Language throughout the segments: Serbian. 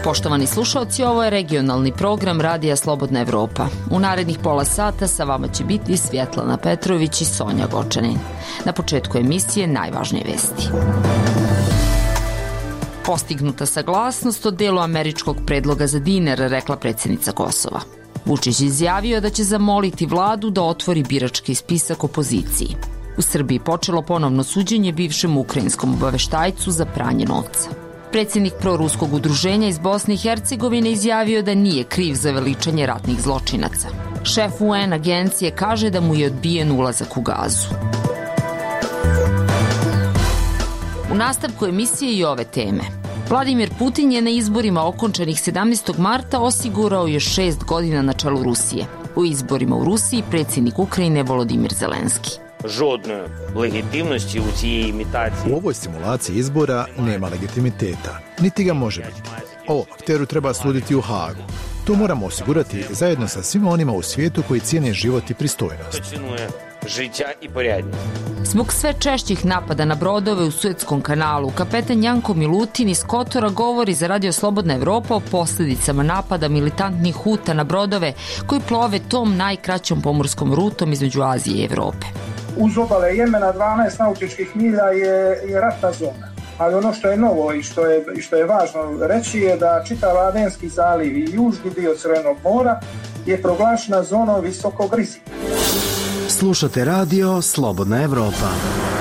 Poštovani slušalci, ovo je regionalni program Radija Slobodna Evropa. U narednih pola sata sa vama će biti Svjetlana Petrović i Sonja Gočanin. Na početku emisije najvažnije vesti. Postignuta saglasnost o delu američkog predloga za dinar, rekla predsjednica Kosova. Vučić izjavio da će zamoliti vladu da otvori birački spisak opoziciji. U Srbiji počelo ponovno suđenje bivšem ukrajinskom obaveštajcu za pranje novca. Predsjednik proruskog udruženja iz Bosne i Hercegovine izjavio da nije kriv za veličanje ratnih zločinaca. Šef UN agencije kaže da mu je odbijen ulazak u Gazu. U nastavku emisije i ove teme. Vladimir Putin je na izborima okončanih 17. marta osigurao još 6 godina na čelu Rusije. U izborima u Rusiji predsjednik Ukrajine Volodimir Zelenski. Žodne legitimnosti u cijej imitaciji. U ovoj simulaciji izbora nema legitimiteta, niti ga može biti. Ovo akteru treba suditi u Hagu. To moramo osigurati zajedno sa svima onima u svijetu koji cijene život i pristojnost. Zbog sve češćih napada na brodove u Suetskom kanalu, kapetan Janko Milutin iz Kotora govori za Radio Slobodna Evropa o posljedicama napada militantnih Huta na brodove koji plove tom najkraćom pomorskom rutom između Azije i Evrope. Uz obale Jemena 12 nautičkih milja je ratna zona. Ali ono što je novo i što je važno reći je da čitav Adenski zaliv i južni dio Crvenog mora je proglašena zonom visokog rizika. Slušate radio Slobodna Evropa.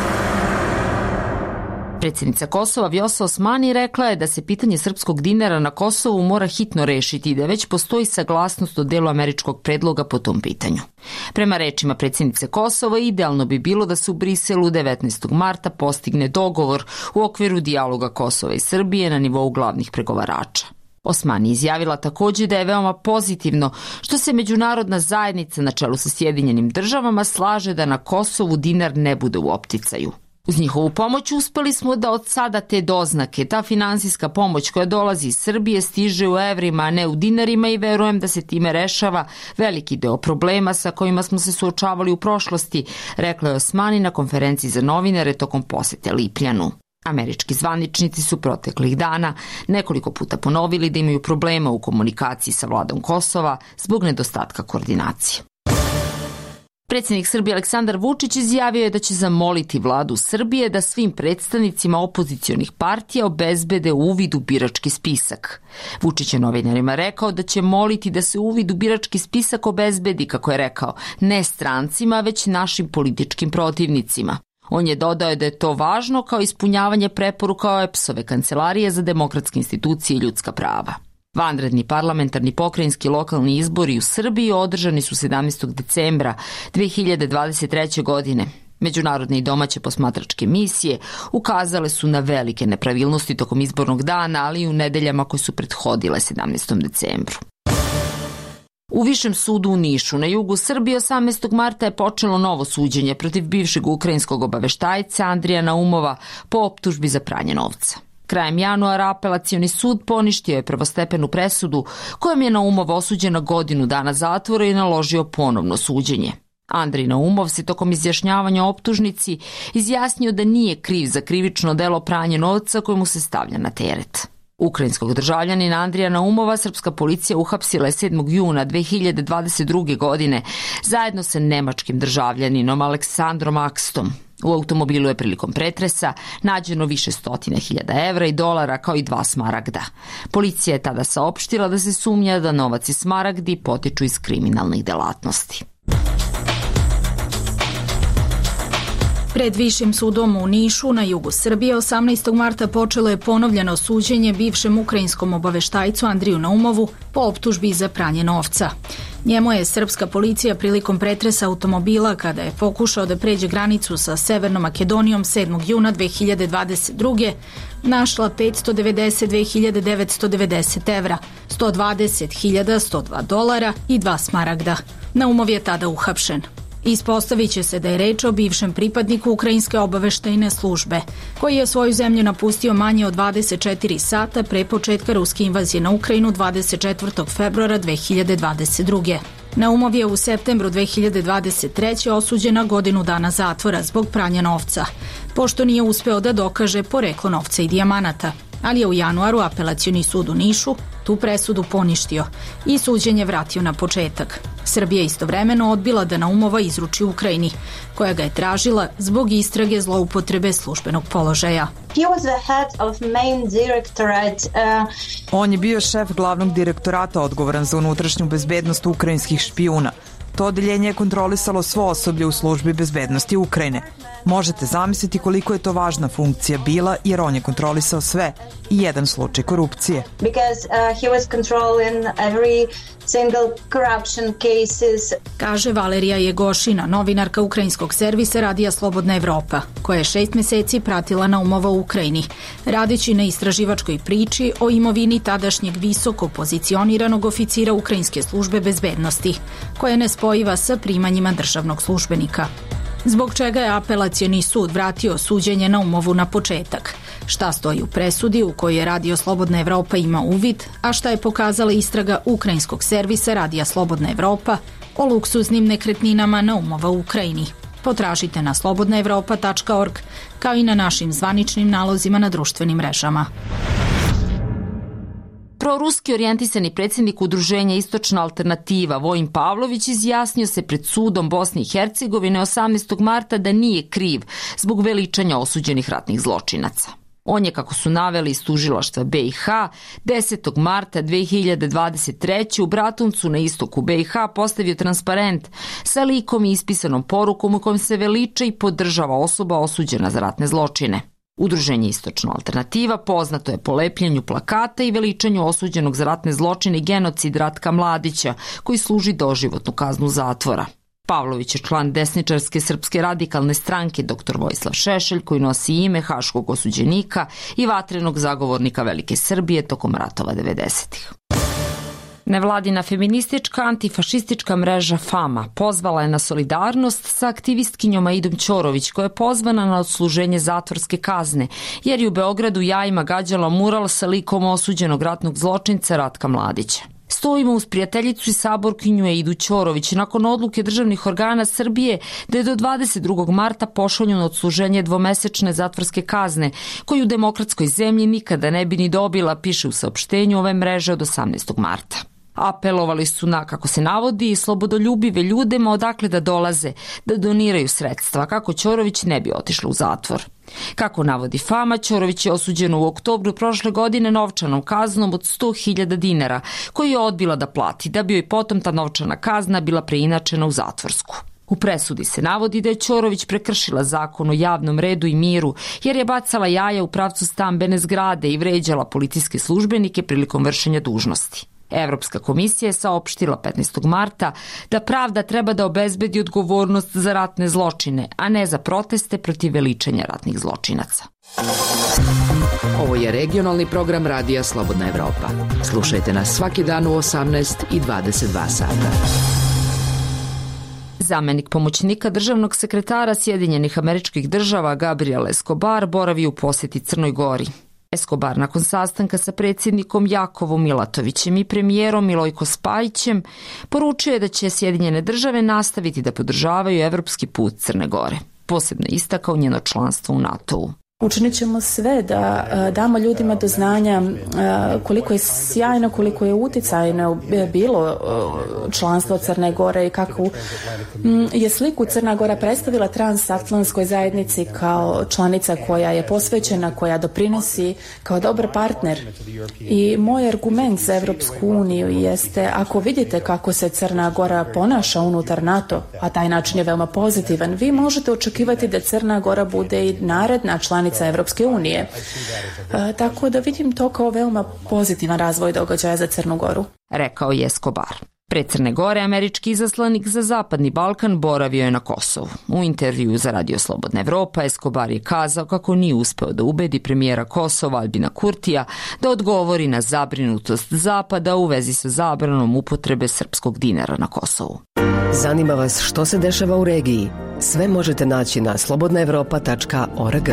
Predsjednica Kosova Vjosa Osmani rekla je da se pitanje srpskog dinara na Kosovu mora hitno rešiti i da već postoji saglasnost o delu američkog predloga po tom pitanju. Prema rečima predsjednice Kosova, idealno bi bilo da se u Briselu 19. marta postigne dogovor u okviru dijaloga Kosova i Srbije na nivou glavnih pregovarača. Osmani izjavila također da je veoma pozitivno što se međunarodna zajednica na čelu sa Sjedinjenim državama slaže da na Kosovu dinar ne bude u opticaju. Uz njihovu pomoć uspeli smo da od sada te doznake, ta finansijska pomoć koja dolazi iz Srbije stiže u evrima, a ne u dinarima i verujem da se time rešava veliki deo problema sa kojima smo se suočavali u prošlosti, rekla je Osmani na konferenciji za novinare tokom posete Lipljanu. Američki zvaničnici su proteklih dana nekoliko puta ponovili da imaju problema u komunikaciji sa vladom Kosova zbog nedostatka koordinacije. Predsjednik Srbije Aleksandar Vučić izjavio je da će zamoliti vladu Srbije da svim predstavnicima opozicionih partija obezbede uvid u birački spisak. Vučić je novinarima rekao da će moliti da se uvid u birački spisak obezbedi, kako je rekao, ne strancima, već našim političkim protivnicima. On je dodao da je to važno kao ispunjavanje preporuka OEBS-ove Kancelarije za demokratske institucije i ljudska prava. Vanredni parlamentarni pokrajinski lokalni izbori u Srbiji održani su 17. decembra 2023. godine. Međunarodne i domaće posmatračke misije ukazale su na velike nepravilnosti tokom izbornog dana, ali i u nedeljama koje su prethodile 17. decembru. U Višem sudu u Nišu na jugu Srbije 18. marta je počelo novo suđenje protiv bivšeg ukrajinskog obaveštajca Andrija Naumova po optužbi za pranje novca. Krajem januara apelacioni sud poništio je prvostepenu presudu kojom je Naumov osuđen na godinu dana zatvora i naložio ponovno suđenje. Andrij Naumov se tokom izjašnjavanja o optužnici izjasnio da nije kriv za krivično delo pranje novca koje mu se stavlja na teret. Ukrajinskog državljanina Andrija Naumova srpska policija uhapsila je 7. juna 2022. godine zajedno sa nemačkim državljaninom Aleksandrom Akstom. U automobilu je prilikom pretresa nađeno više stotina hiljada evra i dolara kao i 2 smaragda. Policija je tada saopštila da se sumnja da novac i smaragdi potiču iz kriminalnih delatnosti. Pred Višim sudom u Nišu na jugu Srbije 18. marta počelo je ponovljeno suđenje bivšem ukrajinskom obaveštajcu Andriju Naumovu po optužbi za pranje novca. Njemu je srpska policija prilikom pretresa automobila kada je pokušao da pređe granicu sa Severnom Makedonijom 7. juna 2022. našla 592.990 evra, 120.102 dolara i 2 smaragda. Naumov je tada uhapšen. Ispostavit će se da je reč o bivšem pripadniku ukrajinske obaveštajne službe, koji je svoju zemlju napustio manje od 24 sata pre početka ruske invazije na Ukrajinu 24. februara 2022. Naumov je u septembru 2023. osuđen na godinu dana zatvora zbog pranja novca, pošto nije uspeo da dokaže poreklo novca i dijamanata. ali je u januaru Apelacioni sud u Nišu tu presudu poništio i suđenje vratio na početak. Srbija istovremeno odbila da Naumova izruči Ukrajini, koja ga je tražila zbog istrage zloupotrebe službenog položaja. On je bio šef glavnog direktorata odgovoran za unutrašnju bezbednost ukrajinskih špijuna. To odeljenje je kontrolisalo svo osoblje u službi bezbednosti Ukrajine. Možete zamisliti koliko je to važna funkcija bila, jer on je kontrolisao sve i jedan slučaj korupcije. Kaže Valerija Jegošina, novinarka ukrajinskog servisa Radija Slobodna Evropa, koja je 6 meseci pratila Naumova u Ukrajini, radeći na istraživačkoj priči o imovini tadašnjeg visoko pozicioniranog oficira ukrajinske službe bezbednosti, koja je nespojiva sa primanjima državnog službenika. Zbog čega je Apelacioni sud vratio suđenje Naumovu na početak? Šta stoji u presudi u kojoj je Radio Slobodna Evropa ima uvid, a šta je pokazala istraga ukrajinskog servisa Radija Slobodna Evropa o luksuznim nekretninama Naumova u Ukrajini? Potražite na slobodnaevropa.org, kao i na našim zvaničnim nalozima na društvenim mrežama. Proruski orijentisani predsjednik udruženja Istočna alternativa Vojin Pavlović izjasnio se pred sudom Bosne i Hercegovine 18. marta da nije kriv zbog veličanja osuđenih ratnih zločinaca. On je, kako su naveli iz tužilaštva BiH, 10. marta 2023. u Bratuncu na istoku BiH postavio transparent sa likom i ispisanom porukom u kojem se veliča i podržava osoba osuđena za ratne zločine. Udruženje Istočna alternativa poznato je po lepljenju plakata i veličanju osuđenog za ratne zločine i genocid Ratka Mladića, koji služi doživotnu kaznu zatvora. Pavlović je član desničarske Srpske radikalne stranke dr. Vojislav Šešelj, koji nosi ime haškog osuđenika i vatrenog zagovornika Velike Srbije tokom ratova 90-ih. Nevladina feministička antifašistička mreža FAMA pozvala je na solidarnost sa aktivistkinjom Aidom Ćorović, koja je pozvana na odsluženje zatvorske kazne, jer je u Beogradu jajima gađala mural sa likom osuđenog ratnog zločinca Ratka Mladića. Stojimo uz prijateljicu i saborkinju Aidu Ćorović nakon odluke državnih organa Srbije da je do 22. marta pošalju na odsluženje dvomesečne zatvorske kazne, koju u demokratskoj zemlji nikada ne bi ni dobila, piše u saopštenju ove mreže od 18. marta. Apelovali su na, kako se navodi, slobodoljubive ljude, ma odakle da dolaze, da doniraju sredstva, kako Ćorović ne bi otišla u zatvor. Kako navodi FAMA, Ćorović je osuđena u oktobru prošle godine novčanom kaznom od 100.000 dinara, koju je odbila da plati, da bi joj potom ta novčana kazna bila preinačena u zatvorsku. U presudi se navodi da je Ćorović prekršila zakon o javnom redu i miru, jer je bacala jaja u pravcu stambene zgrade i vređala policijske službenike prilikom vršenja dužnosti. Evropska komisija je saopštila 15. marta da pravda treba da obezbedi odgovornost za ratne zločine, a ne za proteste protiv veličanja ratnih zločinaca. Ovo je regionalni program Radija Slobodna Evropa. Slušajte nas svaki dan u 18 i 22 sata. Zamenik pomoćnika državnog sekretara Sjedinjenih Američkih Država Gabriel Escobar boravi u posjeti Crnoj Gori. Escobar nakon sastanka sa predsjednikom Jakovom Milatovićem i premijerom Milojko Spajićem poručio je da će Sjedinjene Države nastaviti da podržavaju evropski put Crne Gore. Posebno istakao njeno članstvo u NATO-u. Učinit ćemo sve da damo ljudima do znanja koliko je sjajno, koliko je uticajno bilo članstvo Crne Gore i kakvu je sliku Crna Gora predstavila transatlantskoj zajednici kao članica koja je posvećena, koja doprinosi kao dobar partner. I moj argument za Evropsku uniju jeste, ako vidite kako se Crna Gora ponaša unutar NATO, a taj način je veoma pozitivan, vi možete očekivati da Crna Gora bude i naredna članica Evropske unije. Tako da vidim to kao veoma pozitivan razvoj događaja za Crnu Goru. Rekao je Escobar. Pred Crne Gore američki izaslanik za Zapadni Balkan boravio je na Kosovu. U intervju za Radio Slobodna Evropa Escobar je kazao kako nije uspeo da ubedi premijera Kosova Albina Kurtija da odgovori na zabrinutost Zapada u vezi sa zabranom upotrebe srpskog dinara na Kosovu. Zanima vas što se dešava u regiji? Sve možete naći na slobodnaevropa.org.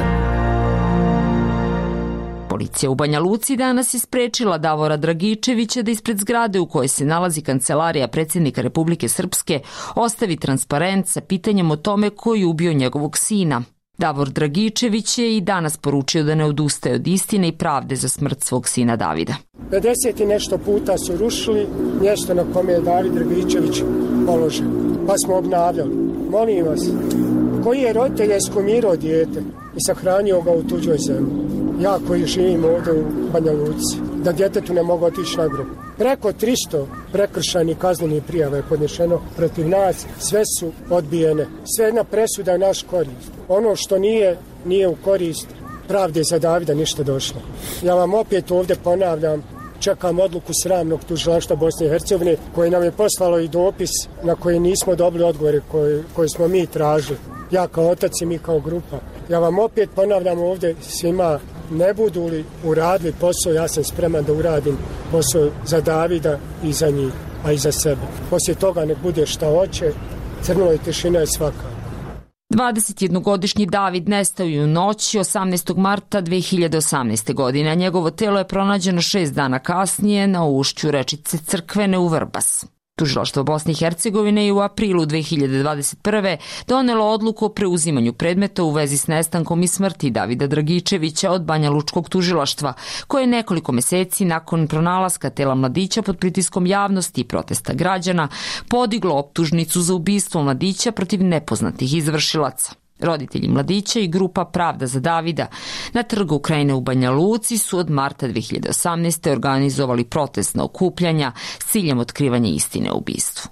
Policija u Banja Luci danas je sprečila Davora Dragičevića da ispred zgrade u kojoj se nalazi kancelarija predsjednika Republike Srpske ostavi transparent sa pitanjem o tome ko je ubio njegovog sina. Davor Dragičević je i danas poručio da ne odustaje od istine i pravde za smrt svog sina Davida. 50 i nešto puta su rušili mjesto na kome je David Dragičević položen, pa smo obnavljali. Molim vas, koji je roditelj eskumirao dijete i sahranio ga u tuđoj zemlji? Ja koji živim ovdje u Banja Luci, da djetetu ne mogu otići na grob. Preko 300 prekršajnih kaznenih prijava je podnešeno protiv nas, sve su odbijene. Sve jedna presuda je naš korist. Ono što nije u korist pravde za Davida ništa došlo. Ja vam opet ovdje ponavljam, čekam odluku sramnog tužilaštva Bosne i Hercegovine koje nam je poslalo i dopis na koji nismo dobili odgovore koje smo mi tražili. Ja kao otac i mi kao grupa. Ja vam opet ponavljam ovdje svima, ne budu li uradili posao, ja sam spreman da uradim posao za Davida i za njih, a i za sebe. Poslije toga nek bude šta hoće, crno i tišina je svaka. 21-godišnji David nestao je u noći 18. marta 2018. godine, a njegovo telo je pronađeno 6 dana kasnije na ušću rečice Crkvene u Vrbas. Tužilaštvo Bosne i Hercegovine je u aprilu 2021. donelo odluku o preuzimanju predmeta u vezi s nestankom i smrti Davida Dragičevića od Banja Lučkog tužilaštva, koje je nekoliko meseci nakon pronalaska tela mladića pod pritiskom javnosti i protesta građana podiglo optužnicu za ubistvo mladića protiv nepoznatih izvršilaca. Roditelji mladića i grupa Pravda za Davida na Trgu Ukrajine u Banja Luci su od marta 2018. organizovali protestna okupljanja s ciljem otkrivanja istine o ubistvu.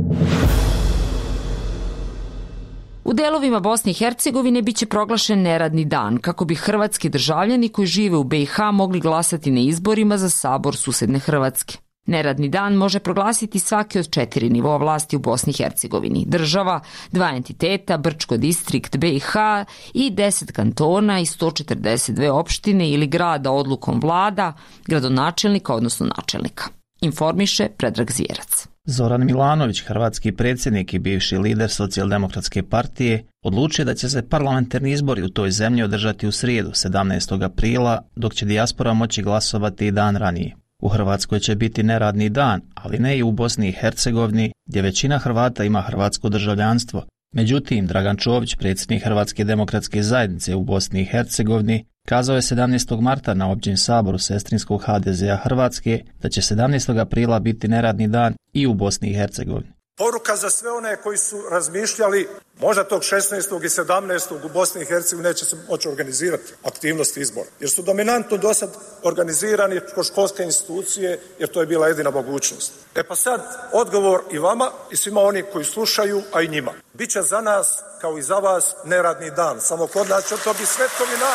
U delovima Bosne i Hercegovine biće proglašen neradni dan kako bi hrvatski državljani koji žive u BiH mogli glasati na izborima za sabor susedne Hrvatske. Neradni dan može proglasiti svaki od 4 nivoa vlasti u Bosni i Hercegovini: država, 2 entiteta, Brčko distrikt BiH i 10 kantona i 142 opštine ili grada odlukom vlada, gradonačelnika odnosno načelnika. Informiše Predrag Zvijerac. Zoran Milanović, hrvatski predsjednik i bivši lider Socijaldemokratske partije, odlučio da će se parlamentarni izbori u toj zemlji održati u srijedu, 17. aprila, dok će dijaspora moći glasovati i dan ranije. U Hrvatskoj će biti neradni dan, ali ne i u Bosni i Hercegovini, gdje većina Hrvata ima hrvatsko državljanstvo. Međutim, Dragan Čović, predsjednik Hrvatske demokratske zajednice u Bosni i Hercegovini, kazao je 17. marta na općem saboru sestrinskog HDZ-a Hrvatske da će 17. aprila biti neradni dan i u Bosni i Hercegovini. Poruka za sve one koji su razmišljali možda tog 16. i 17. u Bosni i Hercegovini neće se moći organizirati aktivnosti izbora. Jer su dominantno do sad organizirani kroz školske institucije, jer to je bila jedina mogućnost. Pa sad odgovor i vama i svima oni koji slušaju, a i njima. Biće za nas, kao i za vas, neradni dan. Samo kod nas će to biti svetkovina.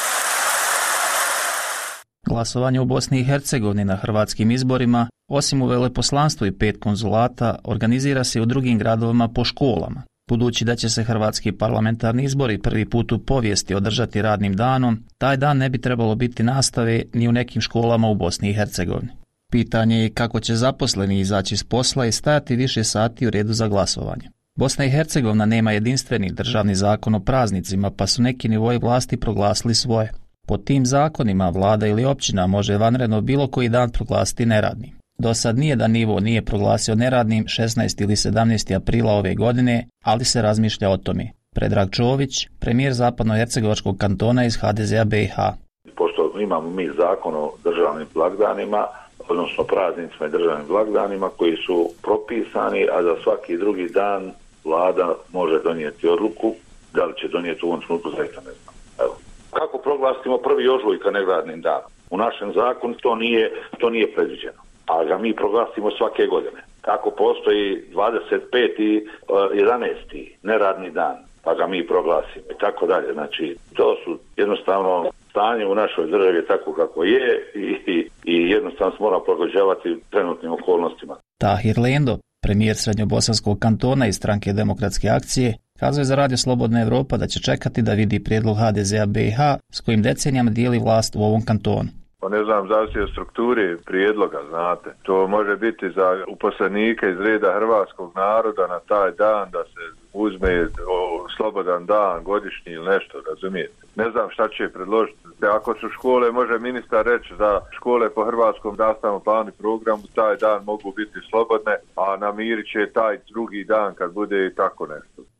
Glasovanje u Bosni i Hercegovini na hrvatskim izborima, osim u veleposlanstvu i 5 konzulata, organizira se i u drugim gradovima po školama. Budući da će se hrvatski parlamentarni izbori prvi put u povijesti održati radnim danom, taj dan ne bi trebalo biti nastave ni u nekim školama u Bosni i Hercegovini. Pitanje je kako će zaposleni izaći s posla i stajati više sati u redu za glasovanje. Bosna i Hercegovina nema jedinstveni državni zakon o praznicima, pa su neki nivoi vlasti proglasili svoje. Po tim zakonima vlada ili općina može vanredno bilo koji dan proglasiti neradnim. Do sad nijedan nivo nije proglasio neradnim 16. ili 17. aprila ove godine, ali se razmišlja o tome. Predrag Čović, premijer zapadnohercegovačkog kantona iz HDZ-a BiH. Pošto imamo mi zakon o državnim blagdanima, odnosno praznicima i državnim blagdanima koji su propisani, a za svaki drugi dan vlada može donijeti odluku, da li će donijeti u ovom trenutku, zaista ne znam. Evo. Kako proglasimo 1. ožujka neradnim danom? U našem zakonu to nije predviđeno, a ga mi proglasimo svake godine. Kako postoji 25. i 11. neradni dan, pa ga mi proglasimo i tako dalje. Znači, to su jednostavno stanje u našoj državi je tako kako je i jednostavno se mora prilagođavati trenutnim okolnostima. Tahir Lendo, premijer Srednjobosanskog kantona iz Stranke demokratske akcije, kazao je za Radio Slobodna Evropa da će čekati da vidi prijedlog HDZ-a BiH s kojim decenijama dijeli vlast u ovom kantonu. Pa ne znam, zavisi od strukture prijedloga, znate. To može biti za uposlenike iz reda hrvatskog naroda na taj dan da se uzme slobodan dan, godišnji ili nešto, razumijete. Ne znam šta će predložiti. Ako su škole, može ministar reći da škole po hrvatskom nastavnom planu i programu taj dan mogu biti slobodne, a namirit će taj drugi dan kad bude i tako nešto.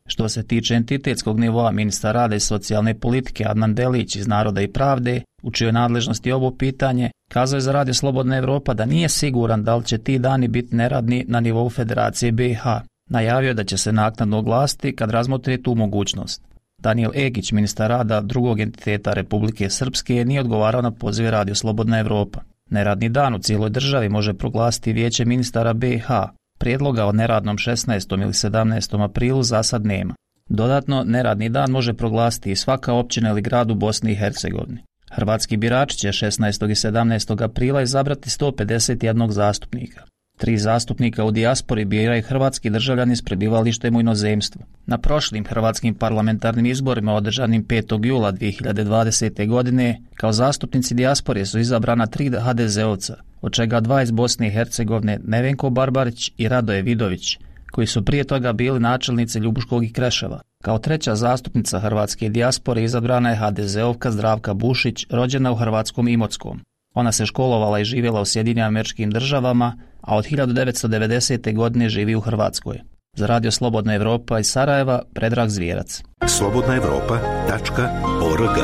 Što se tiče entitetskog nivoa, ministar rada i socijalne politike Adnan Delić iz Naroda i pravde, u čijoj nadležnosti ovo pitanje, kazao je za Radio Slobodna Evropa da nije siguran da li će ti dani biti neradni na nivou Federacije BiH. Najavio je da će se naknadno oglasiti kad razmotri tu mogućnost. Danijel Egić, ministar rada drugog entiteta Republike Srpske, nije odgovarao na pozive Radio Slobodna Evropa. Neradni dan u cijeloj državi može proglasiti Vijeće ministara BiH. Prijedloga o neradnom 16. ili 17. aprilu za sad nema. Dodatno, neradni dan može proglasiti i svaka općina ili grad u Bosni i Hercegovini. Hrvatski birači će 16. i 17. aprila izabrati 151 zastupnika. 3 zastupnika u dijaspori biraju hrvatski državljani s prebivalištem u inozemstvu. Na prošlim hrvatskim parlamentarnim izborima održanim 5. jula 2020. godine kao zastupnici dijaspore su izabrana 3 HDZ-ovca, od čega 2 iz Bosne i Hercegovine, Nevenko Barbarić i Radoje Vidović, koji su prije toga bili načelnici Ljubuškog i Kreševa. Kao treća zastupnica hrvatske dijaspore izabrana je HDZ-ovka Zdravka Bušić, rođena u hrvatskom Imotskom. Ona se školovala i živjela u Sjedinjenim Američkim Državama, a od 1990. godine živi u Hrvatskoj. Za Radio Slobodna Evropa iz Sarajeva, Predrag Zvijerac. slobodnaevropa.org.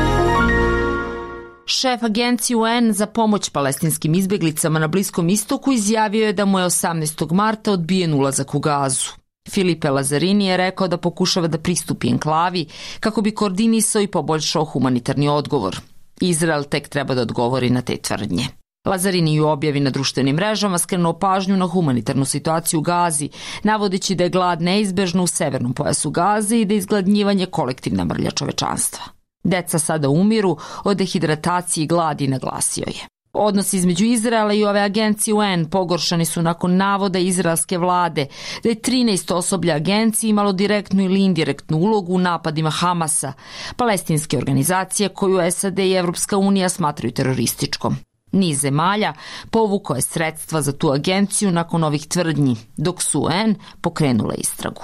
Šef agencije UN za pomoć palestinskim izbjeglicama na Bliskom istoku izjavio je da mu je 18. marta odbijen ulazak u Gazu. Filipe Lazarini je rekao da pokušava da pristupi enklavi kako bi koordinisao i poboljšao humanitarni odgovor. Izrael tek treba da odgovori na te tvrdnje. Lazarini u objavi na društvenim mrežama skrenuo pažnju na humanitarnu situaciju u Gazi, navodeći da je glad neizbežna u severnom pojasu Gaze i da je izgladnjivanje kolektivna mrlja čovečanstva. Deca sada umiru od dehidratacije i gladi, naglasio je. Odnosi između Izraela i ove agencije UN pogoršani su nakon navoda izraelske vlade da je 13 osoblja agencije imalo direktnu ili indirektnu ulogu u napadima Hamasa, palestinske organizacije koju SAD i Evropska unija smatraju terorističkom. Niz zemalja povukao je sredstva za tu agenciju nakon ovih tvrdnji, dok su UN pokrenule istragu.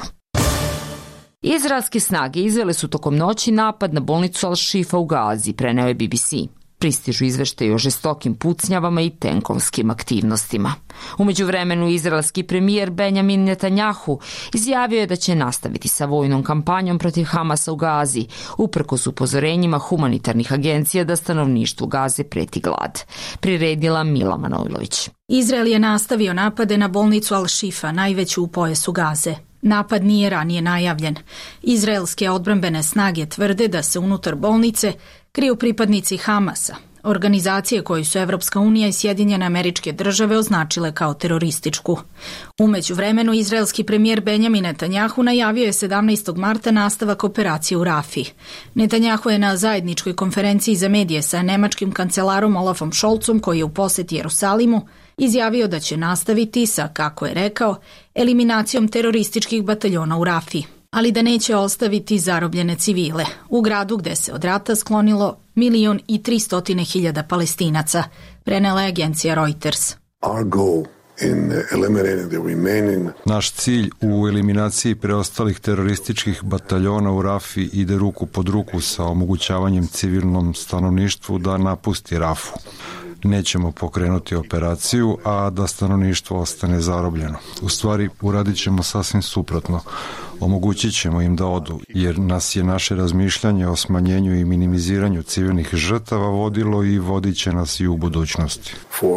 Izraelske snage izvele su tokom noći napad na bolnicu Al-Shifa u Gazi, preneo je BBC. Pristižu izveštaji o žestokim pucnjavama i tenkovskim aktivnostima. U međuvremenu izraelski premijer Benjamin Netanjahu izjavio je da će nastaviti sa vojnom kampanjom protiv Hamasa u Gazi, uprkos upozorenjima humanitarnih agencija da stanovništvu Gaze preti glad. Priredila Mila Manojlović. Izrael je nastavio napade na bolnicu Al-Shifa, najveću u pojasu Gaze. Napad nije ranije najavljen. Izraelske odbrambene snage tvrde da se unutar bolnice kriju pripadnici Hamasa, organizacije koju su Evropska unija i Sjedinjene Američke Države označile kao terorističku. U međuvremenu, izraelski premijer Benjamin Netanjahu najavio je 17. marta nastavak operacije u Rafi. Netanjahu je na zajedničkoj konferenciji za medije sa nemačkim kancelarom Olafom Scholzom, koji je u posjeti Jerusalimu, izjavio da će nastaviti sa, kako je rekao, eliminacijom terorističkih bataljona u Rafi, ali da neće ostaviti zarobljene civile u gradu gde se od rata sklonilo 1.300.000 Palestinaca, prenela je agencija Reuters. Naš cilj u eliminaciji preostalih terorističkih bataljona u Rafi ide ruku pod ruku sa omogućavanjem civilnom stanovništvu da napusti Rafu. Nećemo pokrenuti operaciju, a da stanovništvo ostane zarobljeno. U stvari, uradit ćemo sasvim suprotno. Omogućit ćemo im da odu, jer nas je naše razmišljanje o smanjenju i minimiziranju civilnih žrtava vodilo i vodit će nas i u budućnosti.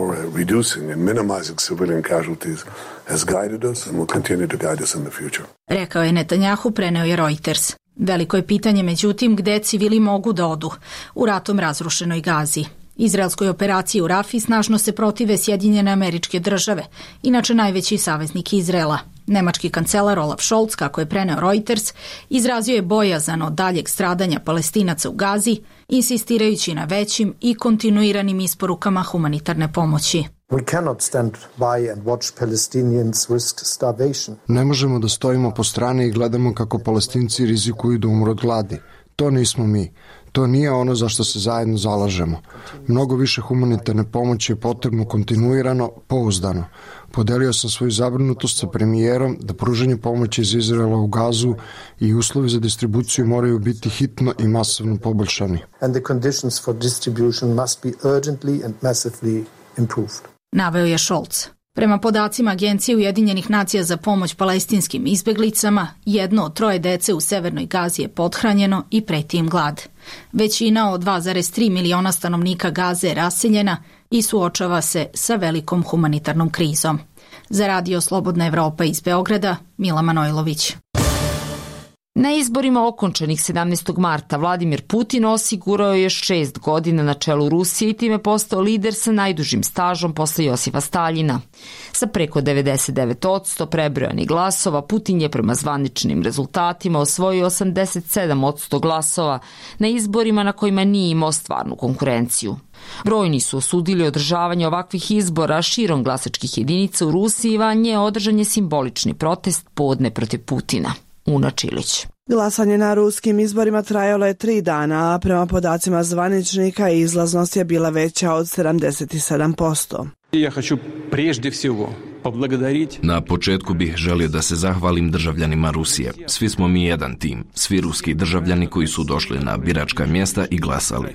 Rekao je Netanjahu, preneo je Reuters. Veliko je pitanje, međutim, gde civili mogu da odu u ratom razrušenoj Gazi. Izraelskoj operaciji u Rafi snažno se protive Sjedinjene Američke Države, inače najveći saveznik Izraela. Nemački kancelar Olaf Scholz, kako je preneo Reuters, izrazio je bojazan od daljeg stradanja Palestinaca u Gazi, insistirajući na većim i kontinuiranim isporukama humanitarne pomoći. Ne možemo da stojimo po strani i gledamo kako Palestinci rizikuju da umru od gladi. To nismo mi. To nije ono za što se zajedno zalažemo. Mnogo više humanitarne pomoći je potrebno kontinuirano, pouzdano. Podelio sam svoju zabrinutost sa premijerom da pružanje pomoći iz Izraela u Gazu i uslovi za distribuciju moraju biti hitno i masovno poboljšani. Naveo je Scholz. Prema podacima Agencije Ujedinjenih nacija za pomoć palestinskim izbeglicama, 1 od 3 dece u Severnoj Gazi je pothranjeno i preti im glad. Većina od 2,3 miliona stanovnika Gaze je raseljena i suočava se sa velikom humanitarnom krizom. Za Radio Slobodna Evropa iz Beograda, Mila Manojlović. Na izborima okončanih 17. marta Vladimir Putin osigurao je 6 godina na čelu Rusije i time postao lider sa najdužim stažom posle Josipa Staljina. Sa preko 99% prebrojanih glasova Putin je prema zvaničnim rezultatima osvojio 87% glasova na izborima na kojima nije imao stvarnu konkurenciju. Brojni su osudili održavanje ovakvih izbora širom glasačkih jedinica u Rusiji i van nje održan je simbolični protest podne protiv Putina. Una Čilić. Glasanje na ruskim izborima trajalo je 3 dana, a prema podacima zvaničnika izlaznost je bila veća od 77%. Ja hoću prежде всего поблагодарить. Na početku bih želio da se zahvalim državljanima Rusije. Svi smo mi jedan tim, svi ruski državljani koji su došli na biračka mjesta i glasali.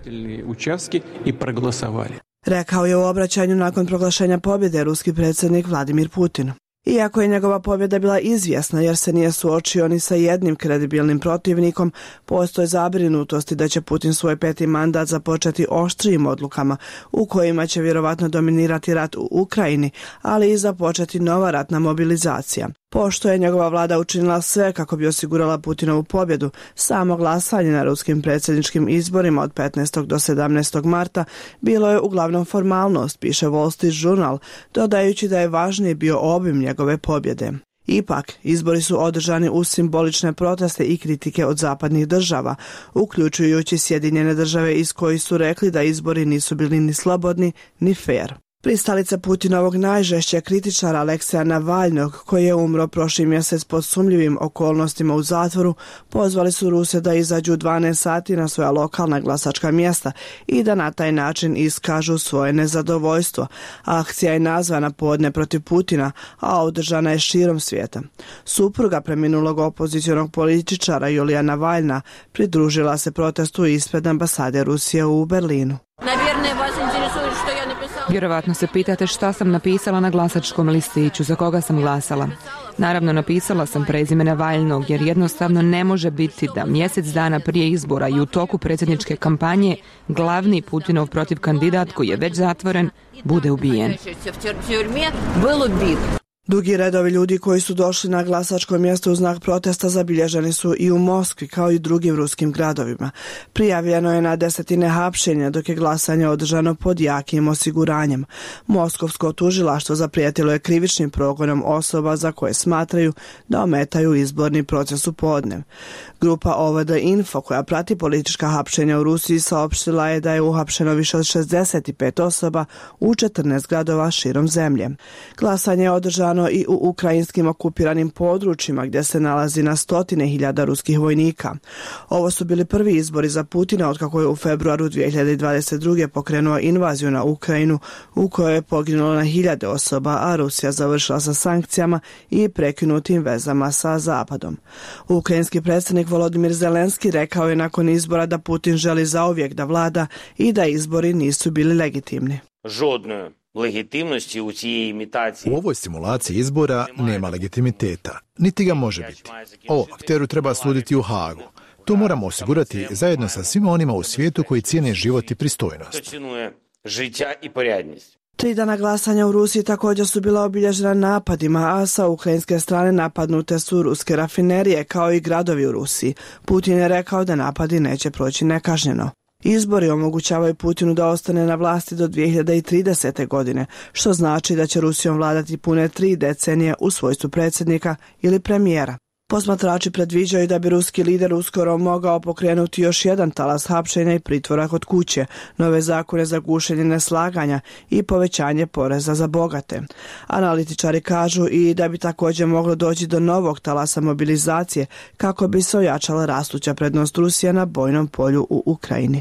Rekao je u obraćanju nakon proglašenja pobjede ruski predsjednik Vladimir Putin. Iako je njegova pobjeda bila izvjesna jer se nije suočio ni sa jednim kredibilnim protivnikom, postoje zabrinutosti da će Putin svoj 5. mandat započeti oštrijim odlukama u kojima će vjerovatno dominirati rat u Ukrajini, ali i započeti nova ratna mobilizacija. Pošto je njegova vlada učinila sve kako bi osigurala Putinovu pobjedu, samo glasanje na ruskim predsjedničkim izborima od 15. do 17. marta bilo je uglavnom formalnost, piše Wall Street Journal, dodajući da je važniji bio obim njegove pobjede. Ipak, izbori su održani uz simbolične proteste i kritike od zapadnih država, uključujući Sjedinjene države iz kojih su rekli da izbori nisu bili ni slobodni ni fair. Pristalice Putinovog najžešće kritičara Alekseja Navalnog, koji je umro prošli mjesec pod sumnjivim okolnostima u zatvoru, pozvali su Ruse da izađu 12 sati na svoja lokalna glasačka mjesta i da na taj način iskažu svoje nezadovoljstvo. Akcija je nazvana Podne protiv Putina, a održana je širom svijeta. Supruga preminulog opozicionog političara Julija Navalna pridružila se protestu ispred ambasade Rusije u Berlinu. Vjerovatno se pitate šta sam napisala na glasačkom listiću, za koga sam glasala. Naravno, napisala sam prezime Navalnog jer jednostavno ne može biti da mjesec dana prije izbora i u toku predsjedničke kampanje glavni Putinov protiv kandidat koji je već zatvoren bude ubijen. Dugi redovi ljudi koji su došli na glasačko mjesto u znak protesta zabilježeni su i u Moskvi kao i drugim ruskim gradovima. Prijavljeno je na 10 hapšenja dok je glasanje održano pod jakim osiguranjem. Moskovsko tužilaštvo zaprijetilo je krivičnim progonom osoba za koje smatraju da ometaju izborni proces u podne. Grupa OVD Info koja prati politička hapšenja u Rusiji saopštila je da je uhapšeno više od 65 osoba u 14 gradova širom zemlje. Glasanje je održano i u ukrajinskim okupiranim područjima gdje se nalazi na 100.000 ruskih vojnika. Ovo su bili prvi izbori za Putina otkako je u februaru 2022. pokrenuo invaziju na Ukrajinu u kojoj je poginulo na 1000 osoba, a Rusija završila sa sankcijama i prekinutim vezama sa Zapadom. Ukrajinski predsjednik Volodimir Zelenski rekao je nakon izbora da Putin želi zauvijek da vlada i da izbori nisu bili legitimni. Žodno legitimnosti u cijej imitaciji. U ovoj simulaciji izbora nema legitimiteta, niti ga može biti. Ovo akteru treba suditi u Hagu. To moramo osigurati zajedno sa svima onima u svijetu koji cijene život i pristojnost. 3 dana glasanja u Rusiji također su bila obilježena napadima, a sa ukrajinske strane napadnute su ruske rafinerije kao i gradovi u Rusiji. Putin je rekao da napadi neće proći nekažnjeno. Izbori omogućavaju Putinu da ostane na vlasti do 2030. godine, što znači da će Rusijom vladati pune 3 decenije u svojstvu predsjednika ili premijera. Posmatrači predviđaju da bi ruski lider uskoro mogao pokrenuti još jedan talas hapšenja i pritvora kod kuće, nove zakone za gušenje neslaganja i povećanje poreza za bogate. Analitičari kažu i da bi također moglo doći do novog talasa mobilizacije kako bi se ojačala rastuća prednost Rusije na bojnom polju u Ukrajini.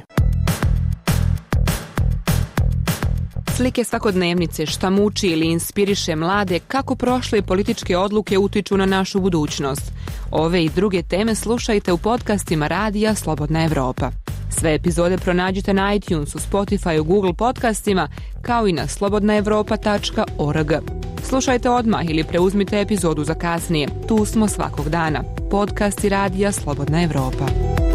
Slike svakodnevnice, šta muči ili inspiriše mlade, kako prošle političke odluke utiču na našu budućnost. Ove i druge teme slušajte u podcastima Radija Slobodna Evropa. Sve epizode pronađite na iTunesu, Spotifyu, Google podcastima, kao i na slobodnaevropa.org. Slušajte odmah ili preuzmite epizodu za kasnije. Tu smo svakog dana. Podcast i radija Slobodna Evropa.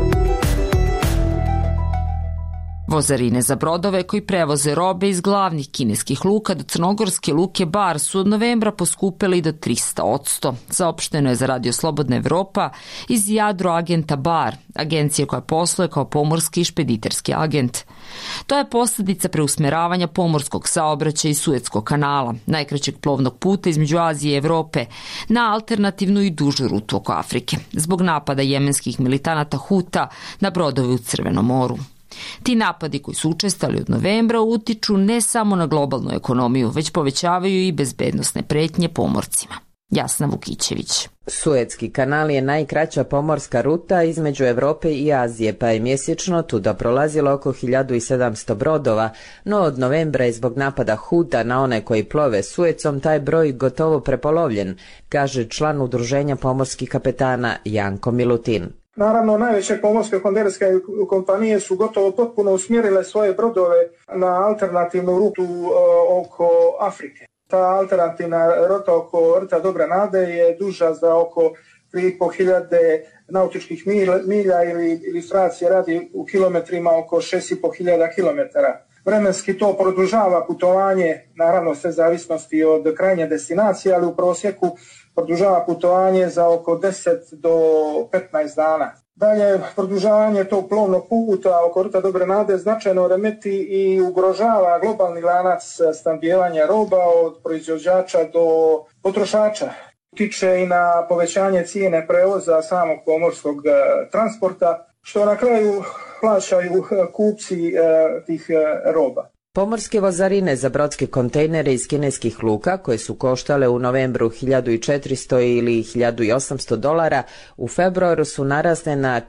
Vozarine za brodove koji prevoze robe iz glavnih kineskih luka do crnogorske luke Bar su od novembra poskupili do 300%. Saopšteno je za Radio Slobodna Evropa iz Jadro agenta Bar, agencije koja posluje kao pomorski i špediterski agent. To je posljedica preusmeravanja pomorskog saobraćaja iz Suetskog kanala, najkraćeg plovnog puta između Azije i Evrope, na alternativnu i dužu rutu oko Afrike, zbog napada jemenskih militanata Huta na brodove u Crvenom moru. Ti napadi koji su učestali od novembra utiču ne samo na globalnu ekonomiju, već povećavaju i bezbednosne pretnje pomorcima. Jasna Vukićević. Suetski kanal je najkraća pomorska ruta između Evrope i Azije, pa je mjesečno tuda prolazilo oko 1700 brodova, no od novembra je zbog napada Huta na one koji plove Suecom taj broj gotovo prepolovljen, kaže član udruženja pomorskih kapetana Janko Milutin. Naravno, najveće pomorske kontejnerske kompanije su gotovo potpuno usmjerile svoje brodove na alternativnu rutu oko Afrike. Ta alternativna ruta oko rta Dobre Nade je duža za oko 3.500 nautičkih milja ili ilustracije radi u kilometrima oko 6.500 kilometara. Vremenski to produžava putovanje, naravno sve zavisnosti od krajnje destinacije, ali u prosjeku produžava putovanje za oko 10 do 15 dana. Dalje, produžavanje tog plovnog puta oko rta Dobre Nade značajno remeti i ugrožava globalni lanac snabdijevanja roba od proizvođača do potrošača. Utiče i na povećanje cijene prevoza samog pomorskog transporta, što na kraju plaćaju kupci tih roba. Pomorske vozarine za brodske kontejnere iz kineskih luka, koje su koštale u novembru 1400 ili $1.800, u februaru su narasle na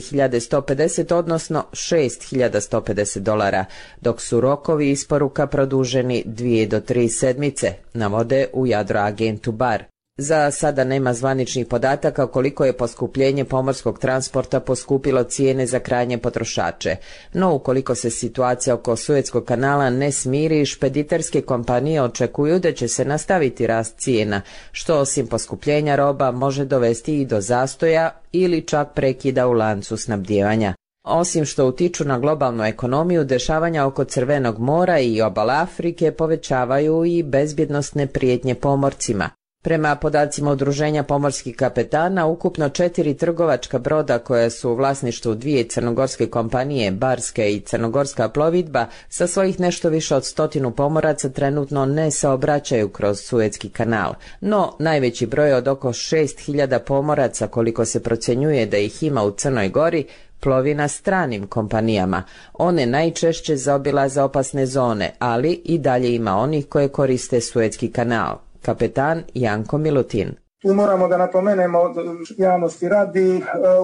4.150, odnosno $6.150, dok su rokovi isporuka produženi 2 do 3 sedmice, navode u Jadro agentu Bar. Za sada nema zvaničnih podataka koliko je poskupljenje pomorskog transporta poskupilo cijene za krajnje potrošače. No, ukoliko se situacija oko Suetskog kanala ne smiri, špediterske kompanije očekuju da će se nastaviti rast cijena, što osim poskupljenja roba može dovesti i do zastoja ili čak prekida u lancu snabdijevanja. Osim što utiču na globalnu ekonomiju, dešavanja oko Crvenog mora i obala Afrike povećavaju i bezbjednosne prijetnje pomorcima. Prema podacima Udruženja pomorskih kapetana, ukupno 4 trgovačka broda koja su u vlasništvu 2 crnogorske kompanije, Barska i Crnogorska plovidba, sa svojih nešto više od 100 pomoraca trenutno ne saobraćaju kroz Suetski kanal. No, najveći broj od oko 6.000 pomoraca, koliko se procjenjuje da ih ima u Crnoj Gori, plovi na stranim kompanijama. One najčešće zaobilaze opasne zone, ali i dalje ima onih koje koriste Suetski kanal. Kapetan Janko Milutin. Tu moramo da napomenemo javnosti radi,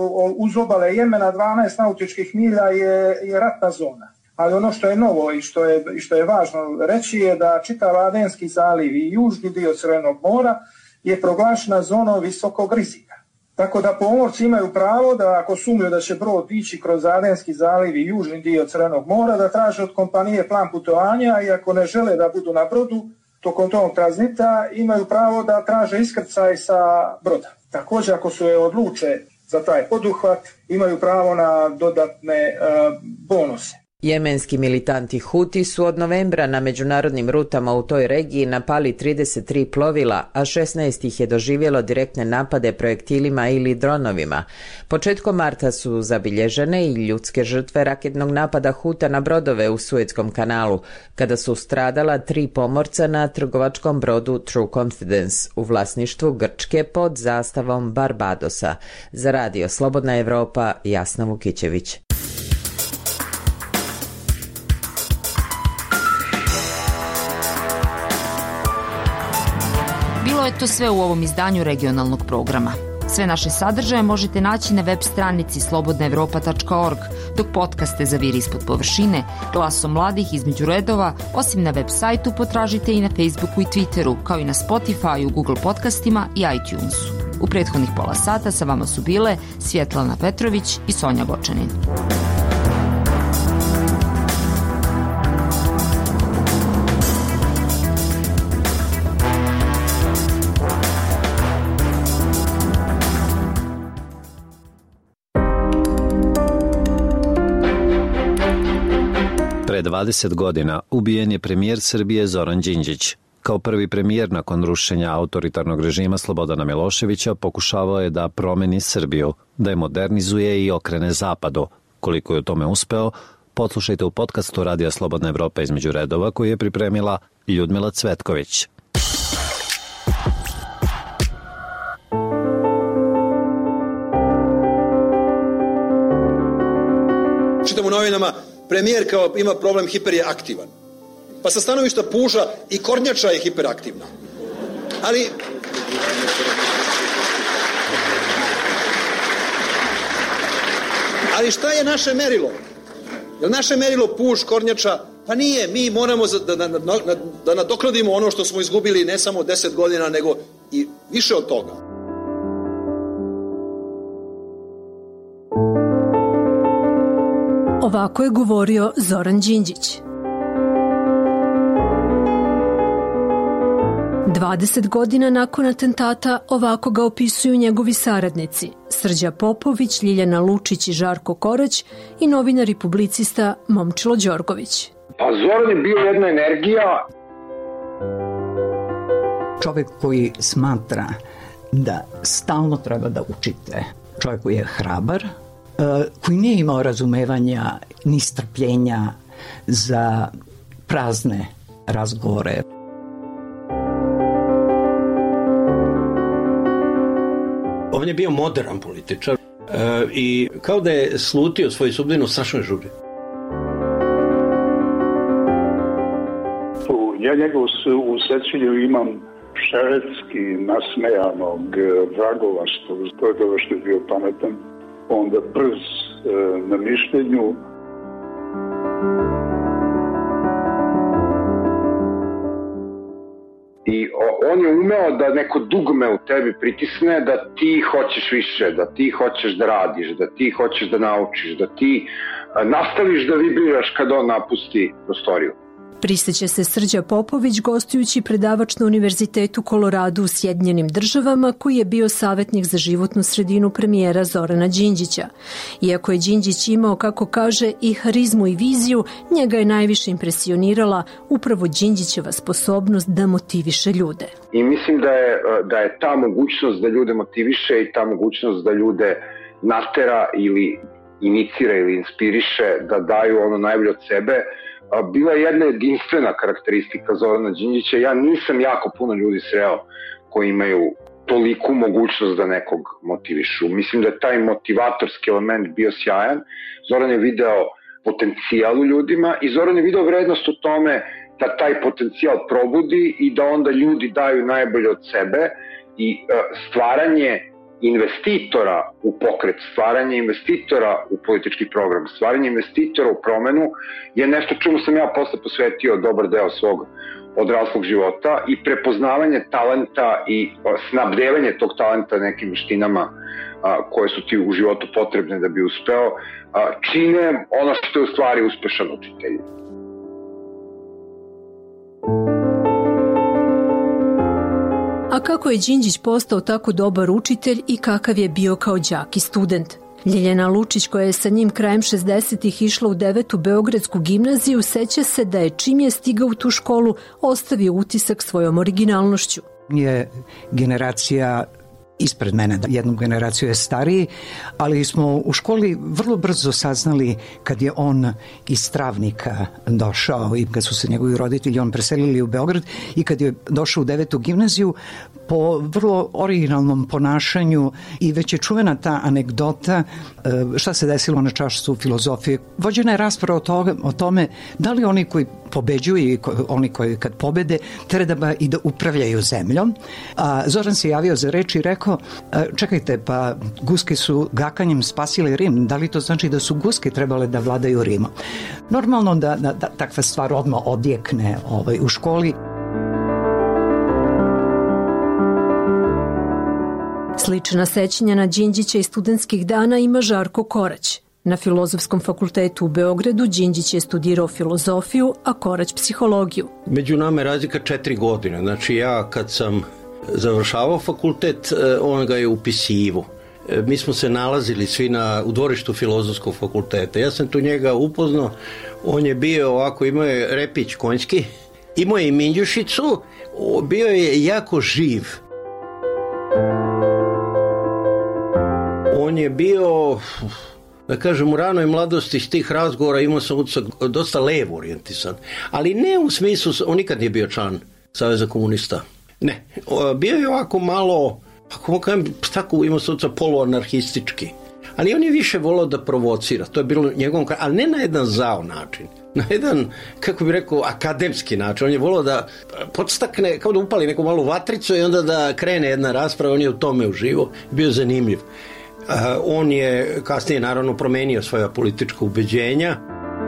uz obale Jemena 12 nautičkih milja je ratna zona. Ali ono što je novo i što je važno reći je da čitav Adenski zaliv i južni dio Crvenog mora je proglašena zonom visokog rizika. Tako da pomorci imaju pravo da ako sumnju da će brod ići kroz Adenski zaliv i južni dio Crvenog mora, da traže od kompanije plan putovanja i ako ne žele da budu na brodu, tokom tog tranzita imaju pravo da traže iskrcaj sa broda. Također, ako se odluče za taj poduhvat, imaju pravo na dodatne bonuse. Jemenski militanti Huti su od novembra na međunarodnim rutama u toj regiji napali 33 plovila, a 16 ih je doživjelo direktne napade projektilima ili dronovima. Početkom marta su zabilježene i ljudske žrtve raketnog napada Huta na brodove u Suetskom kanalu, kada su stradala 3 pomorca na trgovačkom brodu True Confidence u vlasništvu Grčke pod zastavom Barbadosa. Za Radio Slobodna Evropa, Jasna Vukićević. Bilo je to sve u ovom izdanju regionalnog programa. Sve naše sadržaje možete naći na web stranici slobodnaevropa.org, dok podcaste za Vir ispod površine, Glasom mladih između redova, osim na web sajtu potražite i na Facebooku i Twitteru, kao i na Spotify, Google podcastima i iTunesu. U prethodnih pola sata sa vama su bile Svjetlana Petrović i Sonja Gočanin. Pre 20 godina ubijen je premijer Srbije Zoran Đinđić. Kao prvi premijer nakon rušenja autoritarnog režima Slobodana Miloševića pokušavao je da promeni Srbiju, da je modernizuje i okrene zapadu. Koliko je u tome uspeo, poslušajte u podcastu Radija Slobodna Evropa između redova koji je pripremila Ljudmila Cvetković. Čitam u novinama, premijer kao ima problem, hiper je aktivan. Pa sa stanovišta puža i kornjača je hiperaktivna. Ali šta je naše merilo? Je li naše merilo puž, kornjača? Pa nije, mi moramo da nadoknadimo ono što smo izgubili ne samo 10 godina, nego i više od toga. Ovako je govorio Zoran Đinđić. 20 godina nakon atentata ovako ga opisuju njegovi saradnici Srđa Popović, Ljiljana Lučić i Žarko Korać i novinar i publicista Momčilo Đorgović. Pa Zoran je bio jedna energija. Čovjek koji smatra da stalno treba da učite. Čovjek koji je hrabar, koji nije imao razumevanja ni strpljenja za prazne razgovore. On je bio modern političar i kao da je slutio svoju sudbinu Sašnoj žuri. Ja njega u sećanju imam šeretski nasmejanog vragovaštva, to je toga što je bio pametan, onda brz na mišljenju. I on je umeo da neko dugme u tebi pritisne, da ti hoćeš više, da ti hoćeš da radiš, da ti hoćeš da naučiš, da ti nastaviš da vibriraš kad on napusti prostoriju. Prisjeća se Srđa Popović gostujući predavač na Univerzitetu Koloradu u Sjedinjenim Državama koji je bio savjetnik za životnu sredinu premijera Zorana Đinđića. Iako je Đinđić imao, kako kaže, i harizmu i viziju, njega je najviše impresionirala upravo Đinđićeva sposobnost da motiviše ljude. I mislim da je ta mogućnost da ljude motiviše i ta mogućnost da ljude natera ili inicira ili inspiriše da daju ono najbolje od sebe, bila je jedna jedinstvena karakteristika Zorana Đinđića. Ja nisam jako puno ljudi sreo koji imaju toliku mogućnost da nekog motivišu. Mislim da je taj motivatorski element bio sjajan. Zoran je video potencijal u ljudima i Zoran je video vrednost u tome da taj potencijal probudi i da onda ljudi daju najbolje od sebe i stvaranje investitora u pokret, stvaranje investitora u politički program, stvaranje investitora u promenu je nešto čemu sam ja posle posvetio dobar deo svog odraslog života i prepoznavanje talenta i snabdevanje tog talenta nekim veštinama koje su ti u životu potrebne da bi uspeo, čine ono što je u stvari uspešan učitelj. A kako je Đinđić postao tako dobar učitelj i kakav je bio kao đak i student? Ljiljana Lučić, koja je sa njim krajem 60-ih išla u 9. Beogradsku gimnaziju, seća se da je čim je stigao u tu školu ostavio utisak svojom originalnošću. Je generacija ispred mene, jednu generaciju je stariji, ali smo u školi vrlo brzo saznali kad je on iz Travnika došao i kad su se njegovi roditelji on preselili u Beograd i kad je došao u 9. gimnaziju po vrlo originalnom ponašanju i već je čuvena ta anegdota šta se desilo na času filozofije. Vođena je rasprava o tome da li oni koji pobeđuju i oni koji kad pobede treba i da upravljaju zemljom. A Zoran se javio za reč i rekao, čekajte, pa guske su gakanjem spasile Rim, da li to znači da su guske trebale da vladaju Rimom? Normalno da takva stvar odmah odjekne u školi. Slična sećanja na Đinđića i studentskih dana ima Žarko Korać. Na Filozofskom fakultetu u Beogradu Đinđić je studirao filozofiju, a Korać psihologiju. Među nama je razlika 4 godine. Znači ja kad sam završavao fakultet, on ga je upisivo. mi smo se nalazili svi u dvorištu Filozofskog fakulteta. Ja sam tu njega upoznao, on je bio ovako, imao je repić konjski, imao je i minđušicu, bio je jako živ. On je bio, da kažem, u ranoj mladosti iz tih razgovora imao sam dosta levo orijentisan, ali ne u smislu, on nikad nije bio član Saveza komunista. Ne, bio je ovako malo, ako kažem, tako imao sam poluanarhistički, ali on je više volao da provocira, to je bilo njegovom, ali ne na jedan zao način, na jedan, kako bi rekao, akademski način. On je volao da podstakne, kao da upali neku malu vatricu i onda da krene jedna rasprava, on je u tome uživo, bio zanimljiv. On je kasnije naravno promenio svoja politička ubeđenja.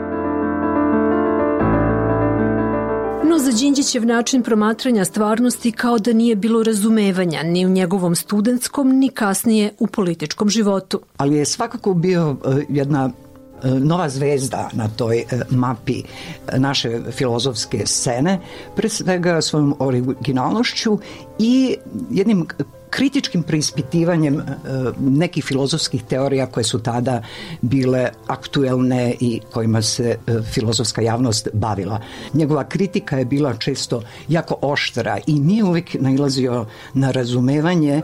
No za Đinđićev način promatranja stvarnosti kao da nije bilo razumevanja ni u njegovom studentskom, ni kasnije u političkom životu. Ali je svakako bio jedna nova zvezda na toj mapi naše filozofske scene, pre svega svojom originalnošću i jednim kritičkim preispitivanjem nekih filozofskih teorija koje su tada bile aktuelne i kojima se filozofska javnost bavila. Njegova kritika je bila često jako oštra i nije uvijek nailazio na razumevanje.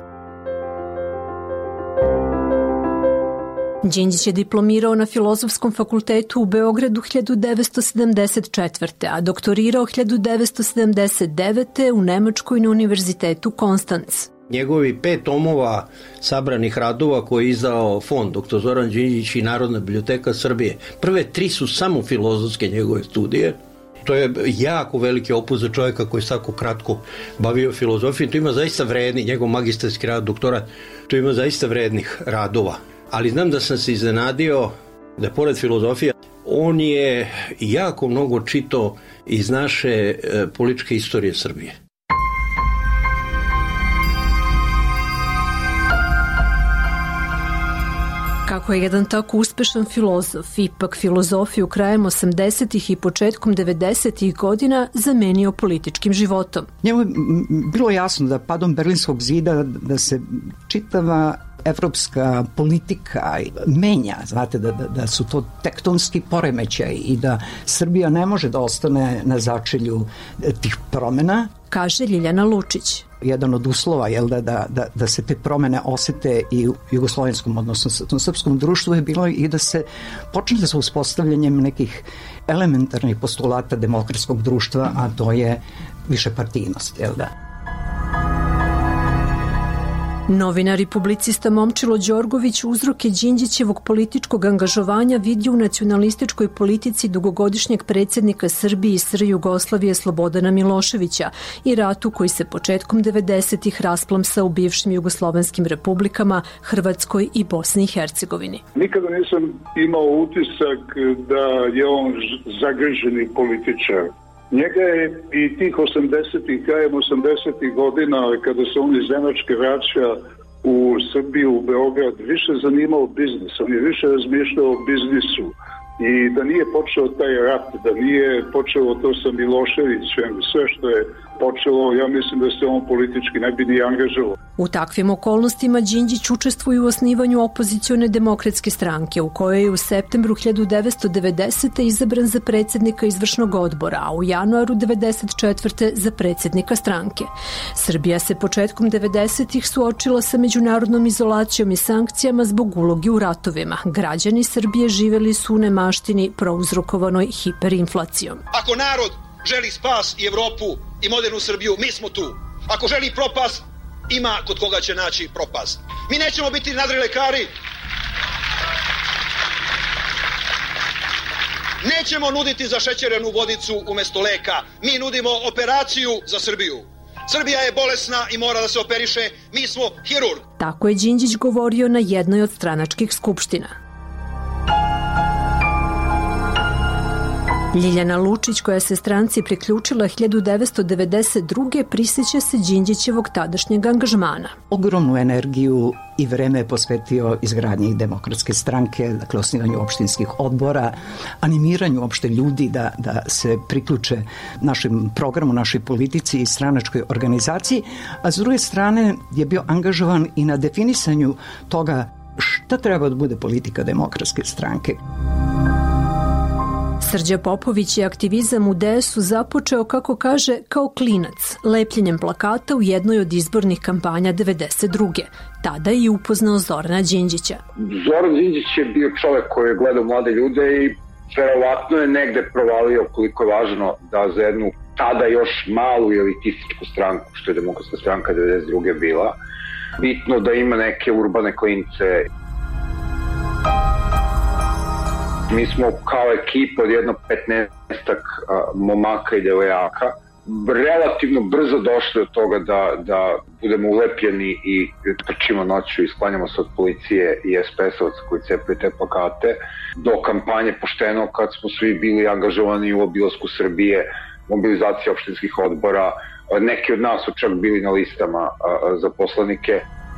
Đinđić je diplomirao na Filozofskom fakultetu u Beogradu 1974. a doktorirao 1979. u Nemačkoj na Univerzitetu Konstanc. Njegovi 5 tomova sabranih radova koje je izdao fond dr. Zoran Đinđić i Narodna biblioteka Srbije. Prve 3 su samo filozofske njegove studije. To je jako veliki opus za čovjeka koji je tako kratko bavio filozofijom. To ima zaista vredni, njegov magistarski rad, doktorat, to ima zaista vrednih radova. Ali znam da sam se iznenadio da pored filozofije, on je jako mnogo čitao iz naše političke istorije Srbije. Kako je jedan tako uspešan filozof, ipak filozofiju krajem 80. i početkom 90. godina zamenio političkim životom. Njemu je bilo jasno da padom Berlinskog zida da se čitava evropska politika menja, znate da su to tektonski poremećaji i da Srbija ne može da ostane na začelju tih promena. Kaže Ljiljana Lučić. Jedan od uslova da se te promene osete i u jugoslovenskom, odnosno srpskom društvu je bilo i da se počne sa uspostavljanjem nekih elementarnih postulata demokratskog društva, a to je višepartijnost, jel da? Novinar i publicista Momčilo Đorgović uzroke Đinđićevog političkog angažovanja vidi u nacionalističkoj politici dugogodišnjeg predsjednika Srbije i SR Jugoslavije Slobodana Miloševića i ratu koji se početkom 90-ih rasplamsa u bivšim jugoslovenskim republikama Hrvatskoj i Bosni i Hercegovini. Nikada nisam imao utisak da je on zagrženi političar. Njega je i tih 80-ih, krajem 80-ih godina, kada se on iz Nemačke vraća u Srbiju, u Beograd, više zanimao biznis. On je više razmišljao o biznisu. I da nije počeo taj rat, da nije počelo to sa Miloševićem, sve što je počelo, ja mislim da se on politički ne bi ni angažovao. U takvim okolnostima Đinđić učestvuje u osnivanju opozicione demokratske stranke, u kojoj je u septembru 1990. izabran za predsjednika izvršnog odbora, a u januaru 1994. za predsjednika stranke. Srbija se početkom 90-ih suočila sa međunarodnom izolacijom i sankcijama zbog uloge u ratovima. Građani Srbije živeli su u nemaštini prouzrokovanoj hiperinflacijom. Ako narod želi spas i Evropu i modernu Srbiju, mi smo tu. Ako želi propast, ima kod koga će naći propast. Mi nećemo biti nadrilekari. Nećemo nuditi zašećerenu vodicu umjesto leka. Mi nudimo operaciju za Srbiju. Srbija je bolesna i mora da se operiše. Mi smo hirurg. Tako je Đinđić govorio na jednoj od stranačkih skupština. Ljiljana Lučić, koja se stranci priključila 1992. prisjeća se Đinđićevog tadašnjeg angažmana. Ogromnu energiju i vreme je posvetio izgradnji Demokratske stranke, dakle osnivanju opštinskih odbora, animiranju uopšte ljudi da se priključe našem programu, našoj politici i stranačkoj organizaciji, a s druge strane je bio angažovan i na definisanju toga šta treba da bude politika Demokratske stranke. Srđa Popović je aktivizam u DS-u započeo, kako kaže, kao klinac, lepljenjem plakata u jednoj od izbornih kampanja 92. Tada je upoznao Zorana Đinđića. Zoran Đinđić je bio čovek koji je gledao mlade ljude i verovatno je negde provalio koliko je važno da za jednu tada još malu elitističku stranku, što je Demokratska stranka 92. bila, bitno da ima neke urbane klince. Mi smo kao ekipa od jedno 15-ak momaka i devojaka relativno brzo došli od toga da budemo ulepljeni i trčimo noću i sklanjamo se od policije i SPS-ovaca koji cepaju te plakate, do kampanje Pošteno kad smo svi bili angažovani u obilasku Srbije, mobilizacija opštinskih odbora, neki od nas su čak bili na listama za poslanike.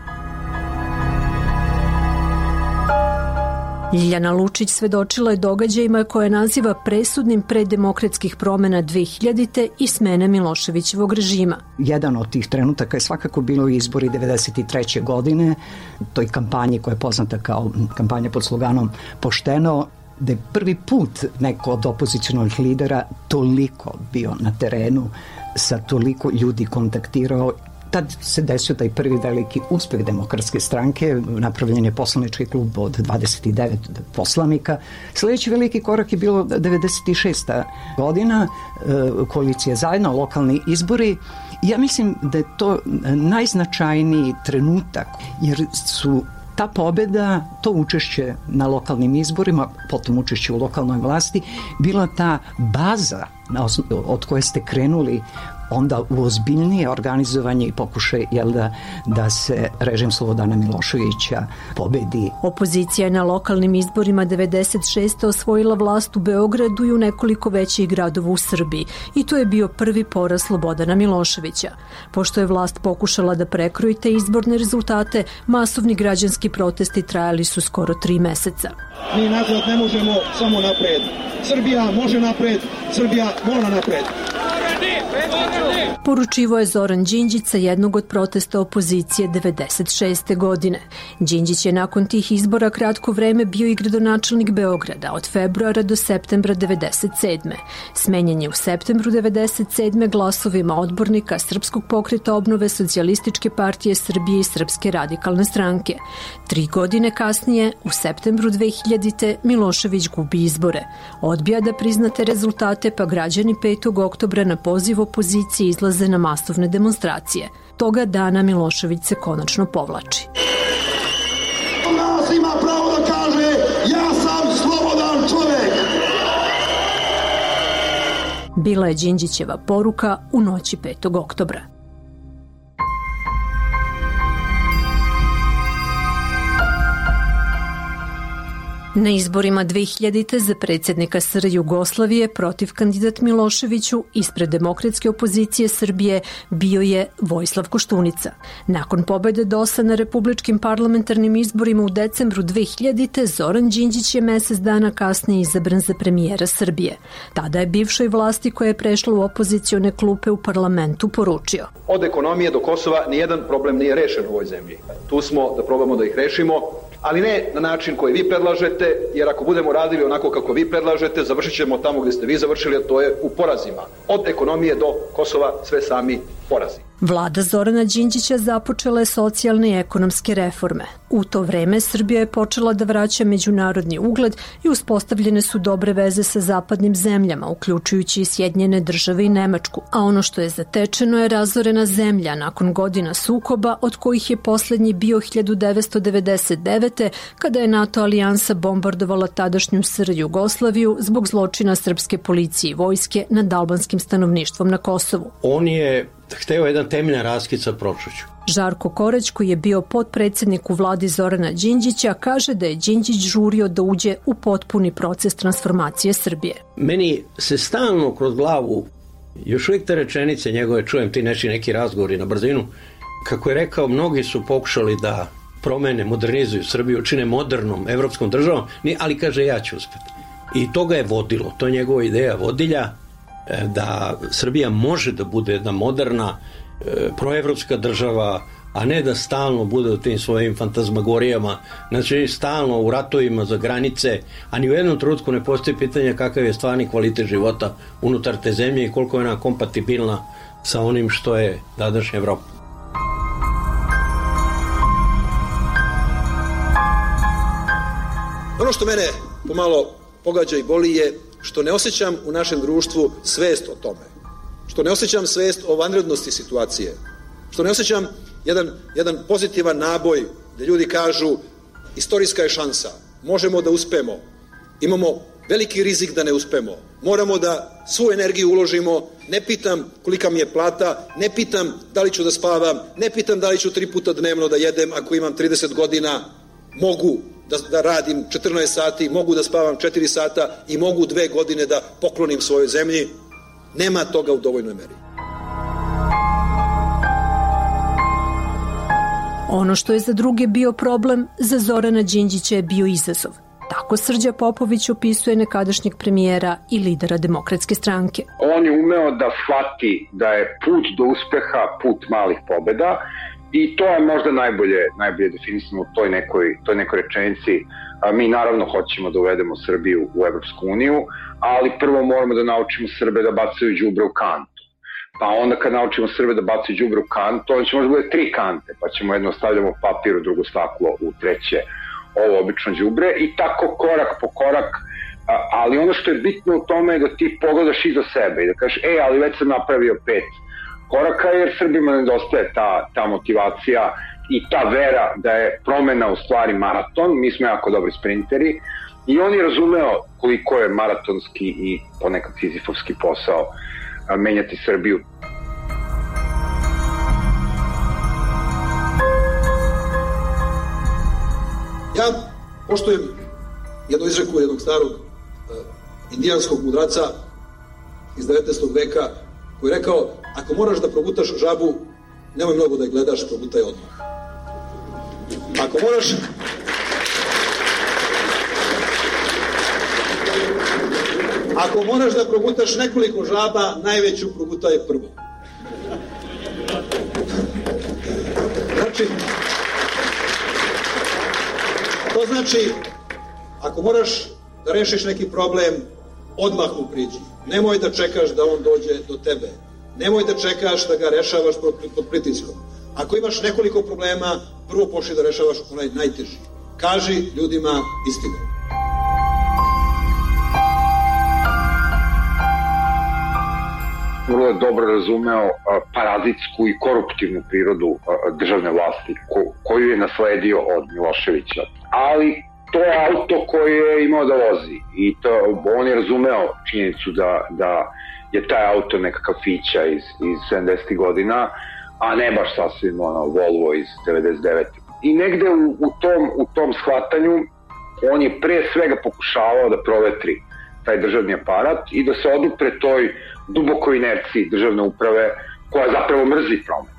Ljiljana Lučić svedočila je događajima koje naziva presudnim preddemokratskih promena 2000. i smene Miloševićevog režima. Jedan od tih trenutaka je svakako bilo izbori 1993. godine, toj kampanji koja je poznata kao kampanja pod sloganom Pošteno, da je prvi put neko od opozicionalnih lidera toliko bio na terenu, sa toliko ljudi kontaktirao. Tad se desio taj prvi veliki uspeh Demokratske stranke, napravljen je poslanički klub od 29 poslanika. Sljedeći veliki korak je bilo 96. godina, koalicija Zajedno, lokalni izbori. Ja mislim da je to najznačajniji trenutak, jer su ta pobeda, to učešće na lokalnim izborima, potom učešće u lokalnoj vlasti, bila ta baza od koje ste krenuli onda u ozbiljnije organizovanje i pokušaj da se režim Slobodana Miloševića pobedi. Opozicija je na lokalnim izborima 96. osvojila vlast u Beogradu i u nekoliko većih gradova u Srbiji i to je bio prvi poraz Slobodana Miloševića. Pošto je vlast pokušala da prekroji te izborne rezultate, masovni građanski protesti trajali su skoro 3 meseca. Mi nazad ne možemo, samo napred. Srbija može napred, Srbija mora napred. Poručivo je Zoran Đinđić sa jednog od protesta opozicije 96. godine. Đinđić je nakon tih izbora kratko vreme bio i gradonačelnik Beograda od februara do septembra 97. Smenjen je u septembru 97. glasovima odbornika Srpskog pokreta obnove, Socijalističke partije Srbije i Srpske radikalne stranke. 3 godine kasnije, u septembru 2000. Milošević gubi izbore. Odbija da priznate rezultate, pa građani 5. oktobra na poziv opozicije izlaze na masovne demonstracije. Toga dana Milošević se konačno povlači. Nas ima pravo da kaže ja sam slobodan čovek. Bila je Đinđićeva poruka u noći 5. oktobra. Na izborima 2000. za predsjednika SR Jugoslavije protiv kandidat Miloševiću ispred demokratske opozicije Srbije bio je Vojislav Koštunica. Nakon pobede DOS-a na republičkim parlamentarnim izborima u decembru 2000. Zoran Đinđić je mesec dana kasnije izabran za premijera Srbije. Tada je bivšoj vlasti koja je prešla u opozicione klupe u parlamentu poručio: Od ekonomije do Kosova nijedan problem nije rešen u ovoj zemlji. Tu smo da probamo da ih rešimo, ali ne na način koji vi predlažete, jer ako budemo radili onako kako vi predlažete, završit ćemo tamo gdje ste vi završili, a to je u porazima. Od ekonomije do Kosova sve sami porazi. Vlada Zorana Đinđića započela je socijalne i ekonomske reforme. U to vreme Srbija je počela da vraća međunarodni ugled i uspostavljene su dobre veze sa zapadnim zemljama, uključujući i Sjedinjene Države i Nemačku. A ono što je zatečeno je razorena zemlja nakon godina sukoba, od kojih je poslednji bio 1999. kada je NATO alijansa bombardovala tadašnju SR Jugoslaviju zbog zločina srpske policije i vojske nad albanskim stanovništvom na Kosovu. On je hteo jedan temeljan raskid sa prošlošću. Žarko Korać, koji je bio potpredsjednik u vladi Zorana Đinđića, kaže da je Đinđić žurio da uđe u potpuni proces transformacije Srbije. Meni se stalno kroz glavu, još uvijek te rečenice njegove, čujem ti neki razgovori na brzinu, kako je rekao, mnogi su pokušali da promene, modernizuju Srbiju, čine modernom evropskom državom, ali kaže ja ću uspjeti. I to ga je vodilo, to je njegova ideja vodilja, da Srbija može da bude jedna moderna, proevropska država, a ne da stalno bude u tim svojim fantazmagorijama, znači stalno u ratovima za granice, a ni u jednom trenutku ne postoji pitanje kakav je stvarni kvalitet života unutar te zemlje i koliko je ona kompatibilna sa onim što je današnja Evropa. Ono što mene pomalo pogađa i boli je što ne osjećam u našem društvu svest o tome. Što ne osjećam svest o vanrednosti situacije. Što ne osjećam jedan pozitivan naboj gdje ljudi kažu istorijska je šansa, možemo da uspemo, imamo veliki rizik da ne uspemo, moramo da svu energiju uložimo, ne pitam kolika mi je plata, ne pitam da li ću da spavam, ne pitam da li ću 3 puta dnevno da jedem ako imam 30 godina, mogu da radim 14 sati, mogu da spavam 4 sata i mogu 2 godine da poklonim svojoj zemlji. Nema toga u dovoljnoj meri. Ono što je za druge bio problem, za Zorana Đinđića je bio izazov. Tako Srđa Popović opisuje nekadašnjeg premijera i lidera Demokratske stranke. On je umeo da shvati da je put do uspeha put malih pobeda i to je možda najbolje definisano u toj nekoj rečenici. Mi naravno hoćemo da uvedemo Srbiju u Evropsku uniju, ali prvo moramo da naučimo Srbe da bacaju đubre u kantu. Pa onda kad naučimo Srbe da bacaju đubre u kantu, onda će možda bude 3 kante, pa ćemo jedno stavljamo papir, u drugo staklo, u treće ovo obično đubre i tako korak po korak. Ali ono što je bitno u tome je da ti pogledaš iza sebe i da kažeš, ali već sam napravio 5 koraka, jer Srbima nedostaje ta motivacija i ta vera da je promena u stvari maraton. Mi smo jako dobri sprinteri i on je razumeo koliko je maratonski i ponekad sizifovski posao menjati Srbiju. Ja poštujem jednu izreku jednog starog indijanskog mudraca iz 19. veka koji je rekao, ako moraš da progutaš žabu, nemoj mnogo da je gledaš, progutaj odmah. Ako moraš da progutaš nekoliko žaba, najveću progutaj prvo. To znači, ako moraš da rešiš neki problem, odmah mu priđi. Nemoj da čekaš da on dođe do tebe. Nemoj da čekaš da ga rešavaš pod pritiskom. Ako imaš nekoliko problema, prvo počni da rešavaš onaj najteži. Kaži ljudima istinu. Vrlo je dobro razumeo parazitsku i koruptivnu prirodu državne vlasti koju je nasledio od Miloševića. Ali to je auto koje je imao da vozi i on je razumeo činjenicu da je taj auto nekakav fića iz 70. godina, a ne baš sasvim Volvo iz 99. I negde u tom shvatanju on je pre svega pokušavao da provetri taj državni aparat i da se odupre toj dubokoj inerciji državne uprave koja zapravo mrzi promene.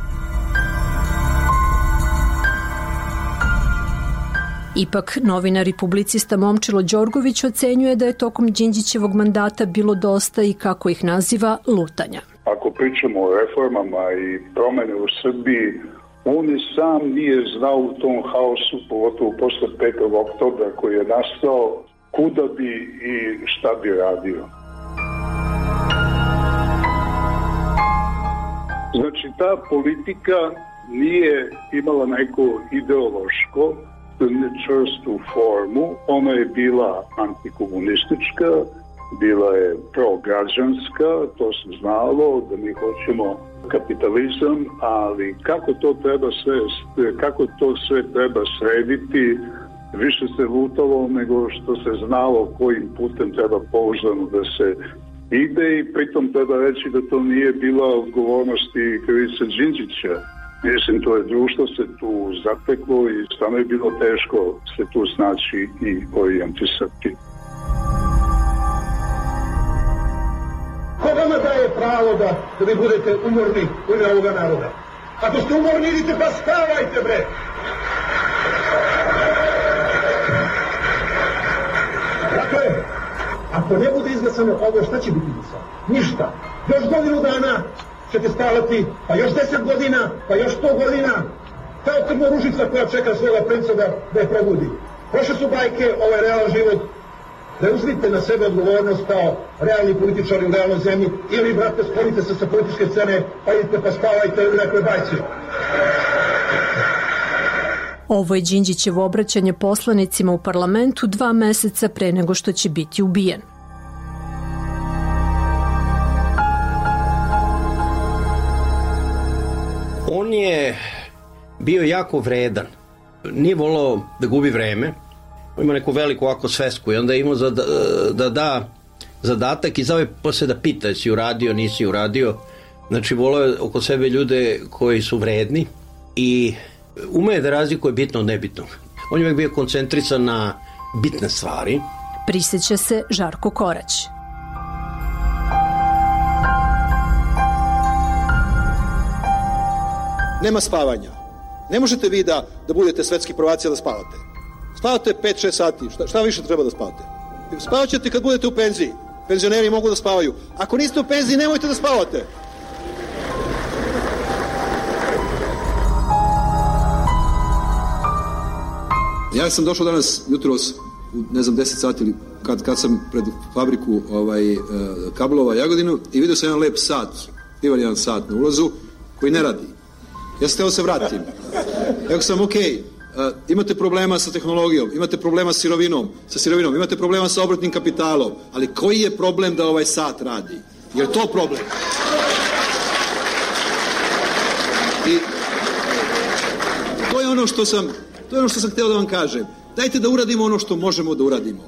Ipak, novinar i publicista Momčilo Đorgović ocenjuje da je tokom Đinđićevog mandata bilo dosta i, kako ih naziva, lutanja. Ako pričamo o reformama i promene u Srbiji, on i sam nije znao u tom haosu, pogotovo posle 5. oktobra koji je nastao, kuda bi i šta bi radio. Znači, ta politika nije imala neko ideološko, čvrstu formu, ona je bila antikomunistička, bila je prograđanska, to se znalo da mi hoćemo kapitalizam, ali kako to sve treba srediti, više se lutalo nego što se znalo kojim putem treba pouzdano da se ide i pritom treba reći da to nije bila odgovornost i krivica Đinđića. Mislim, to je društvo se tu zateklo i stvarno je bilo teško se tu snaći i orijentisati. Ko vama daje pravo da vi budete umorni u ime ovoga naroda? Ako ste umorni, idite pa spavajte, bre! Dakle, ako ne bude izglasano ovo, šta će biti izglasano? Ništa. Još godinu dana ćete spavati, pa još 10 godina, pa još 100 godina. Kao krvna ružica koja čeka svoga princa da je probudi. Prošle su bajke, ovo je realan život. Da uzmite na sebe odgovornost kao realni političari u realnoj zemlji ili, brate, sklonite se sa političke scene, pa idite pa spavajte u nekoj bajci. Ovo je Đinđićevo obraćanje poslanicima u parlamentu 2 meseca pre nego što će biti ubijen. On je bio jako vredan. Nije volao da gubi vreme. Ima neku veliku ovako svesku i onda je imao da da zadatak i zove posle da pita jesi uradio, nisi uradio. Znači volao je oko sebe ljude koji su vredni i umeje da razlikuje bitno od nebitnog. On je uvijek bio koncentrisan na bitne stvari. Prisjeća se Žarko Korać. Nema spavanja. Ne možete vi da budete svetski prvaci da spavate. Spavate 5-6 sati. Šta više treba da spavate? Spavat ćete kad budete u penziji. Penzioneri mogu da spavaju. Ako niste u penziji, nemojte da spavate. Ja sam došao danas jutros u 10 sati ili kad sam pred fabriku kablova Jagodinu i vidio sam jedan lep sat, divan jedan sat na ulazu koji ne radi. Ja sam htio se vratim. Rekao sam, imate problema sa tehnologijom, imate problema sa sirovinom, imate problema sa obrtnim kapitalom, ali koji je problem da ovaj sat radi? Je li to problem? I to je ono što sam htio da vam kažem. Dajte da uradimo ono što možemo da uradimo.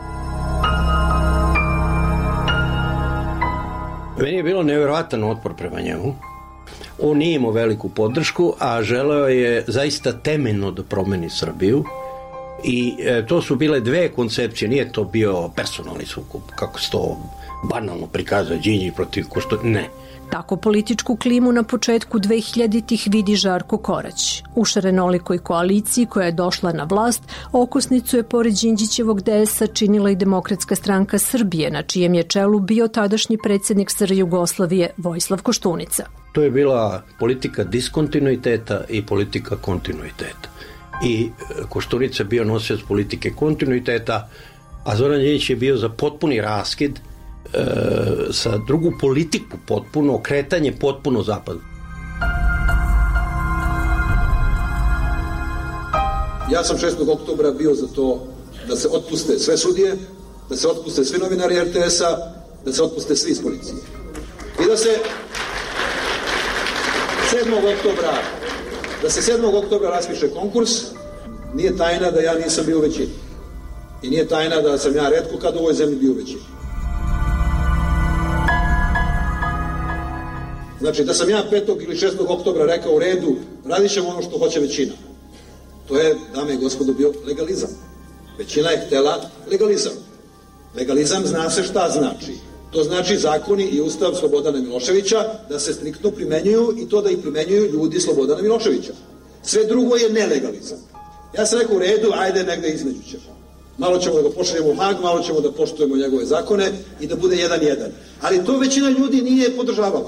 Meni je bilo nevjerovatan otpor prema njemu. On nije imao veliku podršku, a želeo je zaista temeljno da promeni Srbiju. I to su bile 2 koncepcije. Nije to bio personalni sukob, kako se to banalno prikazuje, Đinđić protiv Koštunice. Ne. Tako političku klimu na početku 2000-ih vidi Žarko Korać. U šarenolikoj koaliciji koja je došla na vlast, okosnicu je pored Đinđićevog DS-a činila i Demokratska stranka Srbije, na čijem je čelu bio tadašnji predsjednik SR Jugoslavije Vojislav Koštunica. To je bila politika diskontinuiteta i politika kontinuiteta. I Koštunica je bio nosioc politike kontinuiteta, a Zoran Đinđić je bio za potpuni raskid sa drugu politiku potpuno, okretanje potpuno zapadu. Ja sam 6. oktobra bio za to da se otpuste sve sudije, da se otpuste svi novinari RTS-a, da se otpuste svi iz policije. I da se 7. oktobra raspiše konkurs. Nije tajna da ja nisam bio u većini. I nije tajna da sam ja retko kad u ovoj zemlji bio u većini. Znači, da sam ja 5. ili 6. oktobra rekao u redu, radit ćemo ono što hoće većina. To je, dame i gospodo, bio legalizam. Većina je htela legalizam. Legalizam zna se šta znači. To znači zakoni i ustav Slobodana Miloševića da se striktno primenjuju i to da ih primenjuju ljudi Slobodana Miloševića. Sve drugo je nelegalizam. Ja sam rekao u redu, ajde negde između ćemo. Malo ćemo da ga pošaljemo u Hag, malo ćemo da poštujemo njegove zakone i da bude 1:1. Ali to većina ljudi nije podržavala.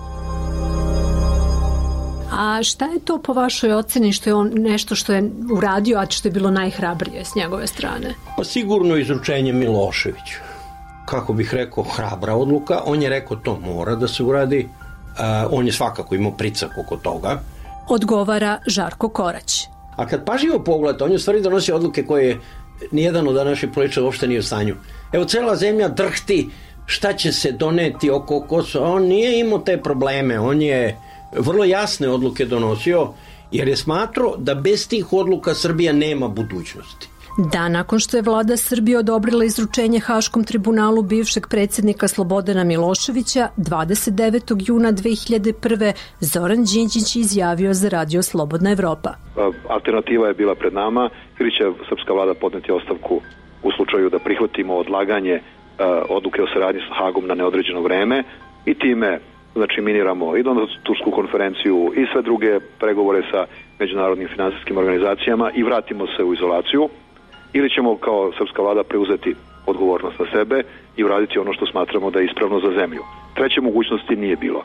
A šta je to po vašoj oceni što je on nešto što je uradio, a što je bilo najhrabrije s njegove strane? Pa sigurno izručenje Miloševića. Kako bih rekao, hrabra odluka. On je rekao to mora da se uradi. On je svakako imao pricak oko toga. Odgovara Žarko Korać. A kad pažljivo pogledate, on je u stvari donosio odluke koje nijedan od naših političara uopšte nije u stanju. Evo, cela zemlja drhti šta će se doneti oko Kosova. On nije imao te probleme. On je vrlo jasne odluke donosio, jer je smatrao da bez tih odluka Srbija nema budućnosti. Dan nakon što je vlada Srbije odobrila izručenje Haškom tribunalu bivšeg predsjednika Slobodana Miloševića, 29. juna 2001. Zoran Đinđić izjavio za radio Slobodna Evropa. Alternativa je bila pred nama ili će srpska vlada podneti ostavku u slučaju da prihvatimo odlaganje odluke o saradnji sa Hagom na neodređeno vreme i time miniramo i Donatursku konferenciju i sve druge pregovore sa međunarodnim finansijskim organizacijama i vratimo se u izolaciju, ili ćemo kao srpska vlada preuzeti odgovornost na sebe i uraditi ono što smatramo da je ispravno za zemlju. Treće mogućnosti nije bilo.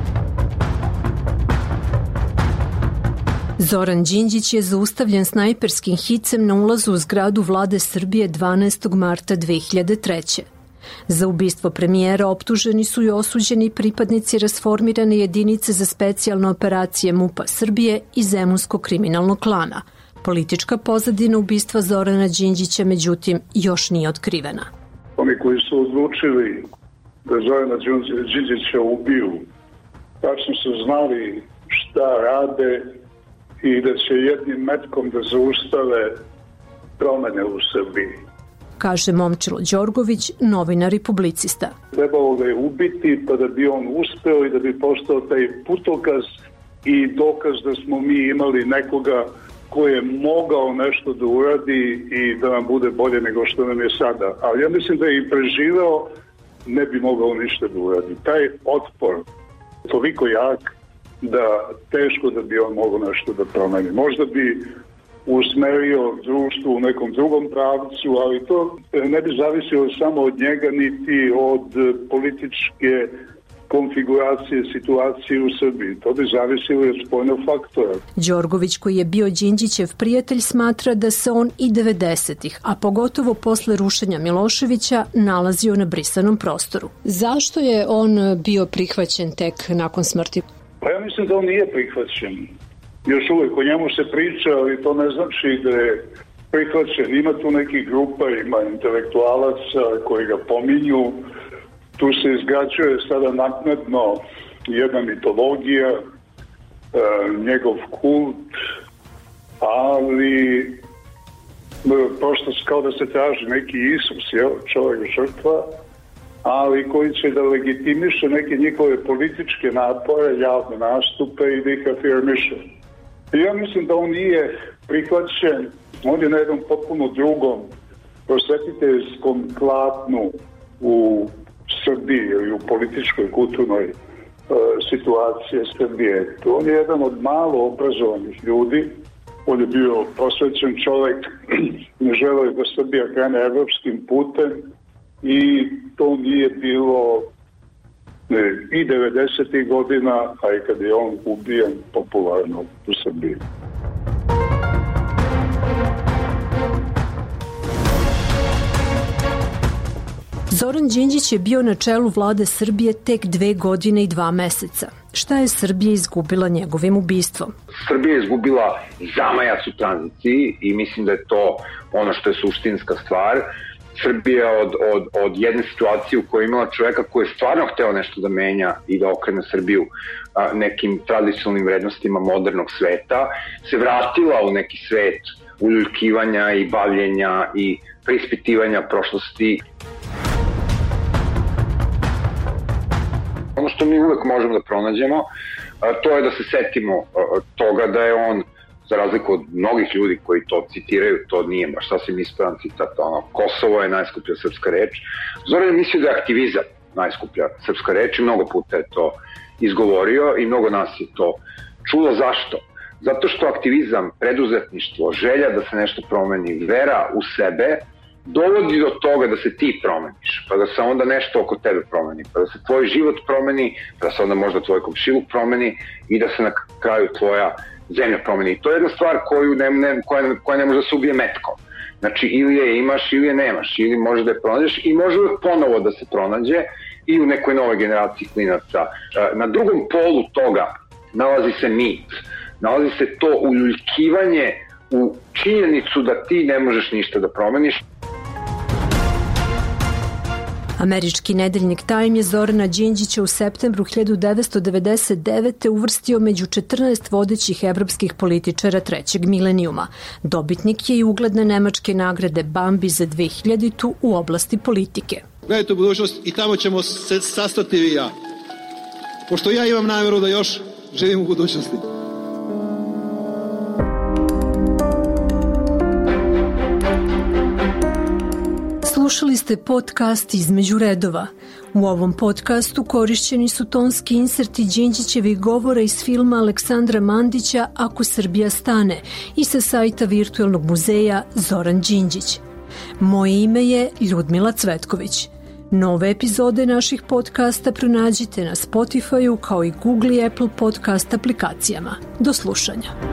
Zoran Đinđić je zaustavljen snajperskim hicem na ulazu u zgradu vlade Srbije 12. marta 2003. Za ubistvo premijera optuženi su i osuđeni pripadnici rasformirane jedinice za specijalne operacije MUP-a Srbije i Zemunskog kriminalnog klana. Politička pozadina ubistva Zorana Đinđića, međutim, još nije otkrivena. Oni koji su odlučili da Zorana Đinđića ubiju, tačno su znali šta rade i da će jednim metkom da zaustave promene u Srbiji. Kaže Momčilo Đorgović, novinar i publicista. Trebalo ga je ubiti pa da bi on uspeo i da bi postao taj putokaz i dokaz da smo mi imali nekoga ko je mogao nešto da uradi i da nam bude bolje nego što nam je sada. Ali ja mislim da je i preživeo, ne bi mogao ništa da uradi. Taj otpor toliko jak da teško da bi on mogao nešto da promeni. Možda bi usmerio društvo u nekom drugom pravcu, ali to ne bi zavisilo samo od njega niti od političke konfiguracije situacije u Srbiji. To bi zavisilo od spoljnog faktora. Đorgović, koji je bio Đinđićev prijatelj, smatra da se on i 90-ih, a pogotovo posle rušenja Miloševića, nalazio na brisanom prostoru. Zašto je on bio prihvaćen tek nakon smrti? Pa ja mislim da on nije prihvaćen. Još uvijek o njemu se priča, ali to ne znači da je prihvaćen. Ima tu nekih grupa, ima intelektualaca koji ga pominju. Tu se izgrađuje sada naknadno jedna mitologija, njegov kult, ali prosto kao da se traži neki Isus, čovjek žrtva, ali koji će da legitimiše neke njihove političke napore, javne nastupe i da ih afirmiše. I ja mislim da on nije prihvaćen, on je na jednom potpuno drugom prosvetiteljskom klatnu u Srbiji ili u političkoj, kulturnoj situaciji Srbije. On je jedan od malo obrazovanih ljudi, on je bio prosvećen čovjek, ne želeo je da Srbija krene evropskim putem i to nije bilo i 90. godina, a i kad je on ubijen, popularno u Srbiji. Zoran Đinđić je bio na čelu vlade Srbije tek 2 godine i 2 meseca. Šta je Srbija izgubila njegovim ubistvom? Srbija je izgubila zamajac u tranziciji i mislim da je to ono što je suštinska stvar. Srbija od jedne situacije u kojoj je imala čoveka koji je stvarno hteo nešto da menja i da okrene Srbiju nekim tradicionalnim vrednostima modernog sveta, se vratila u neki svet uljuljkivanja i bavljenja i preispitivanja prošlosti. Ono što mi uvek možemo da pronađemo, to je da se setimo toga da je on, za razliku od mnogih ljudi koji to citiraju, to nije baš sasvim ispravan citat, Kosovo je najskuplja srpska reč. Zoran je mislio da je aktivizam najskuplja srpska reč i mnogo puta je to izgovorio i mnogo nas je to čulo. Zašto? Zato što aktivizam, preduzetništvo, želja da se nešto promeni, vera u sebe, dovodi do toga da se ti promeniš, pa da se onda nešto oko tebe promeni, pa da se tvoj život promeni, pa da se onda možda tvoj komšiluk promeni i da se na kraju tvoja zemlja promeni. To je jedna stvar koja ne može da se ubije metkom. Znači, ili je imaš, ili je nemaš, ili može da je pronađeš i može ponovo da se pronađe i u nekoj novoj generaciji klinaca. Na drugom polu toga nalazi se mit, nalazi se to uljuljkivanje u činjenicu da ti ne možeš ništa da promeniš. Američki nedeljnik Time je Zorana Đinđića u septembru 1999. uvrstio među 14 vodećih evropskih političara trećeg milenijuma. Dobitnik je i ugledne nemačke nagrade Bambi za 2000. u oblasti politike. Gledajte u budućnost i tamo ćemo se sastati vi i ja. Pošto ja imam namjeru da još živim u budućnosti. Slušali ste podcast Između redova. U ovom podcastu korišćeni su tonski inserti Đinđićevih govora iz filma Aleksandra Mandića Ako Srbija stane i sa sajta virtualnog muzeja Zoran Đinđić. Moje ime je Ljudmila Cvetković. Nove epizode naših podcasta pronađite na Spotify-u kao i Google i Apple podcast aplikacijama. Do slušanja.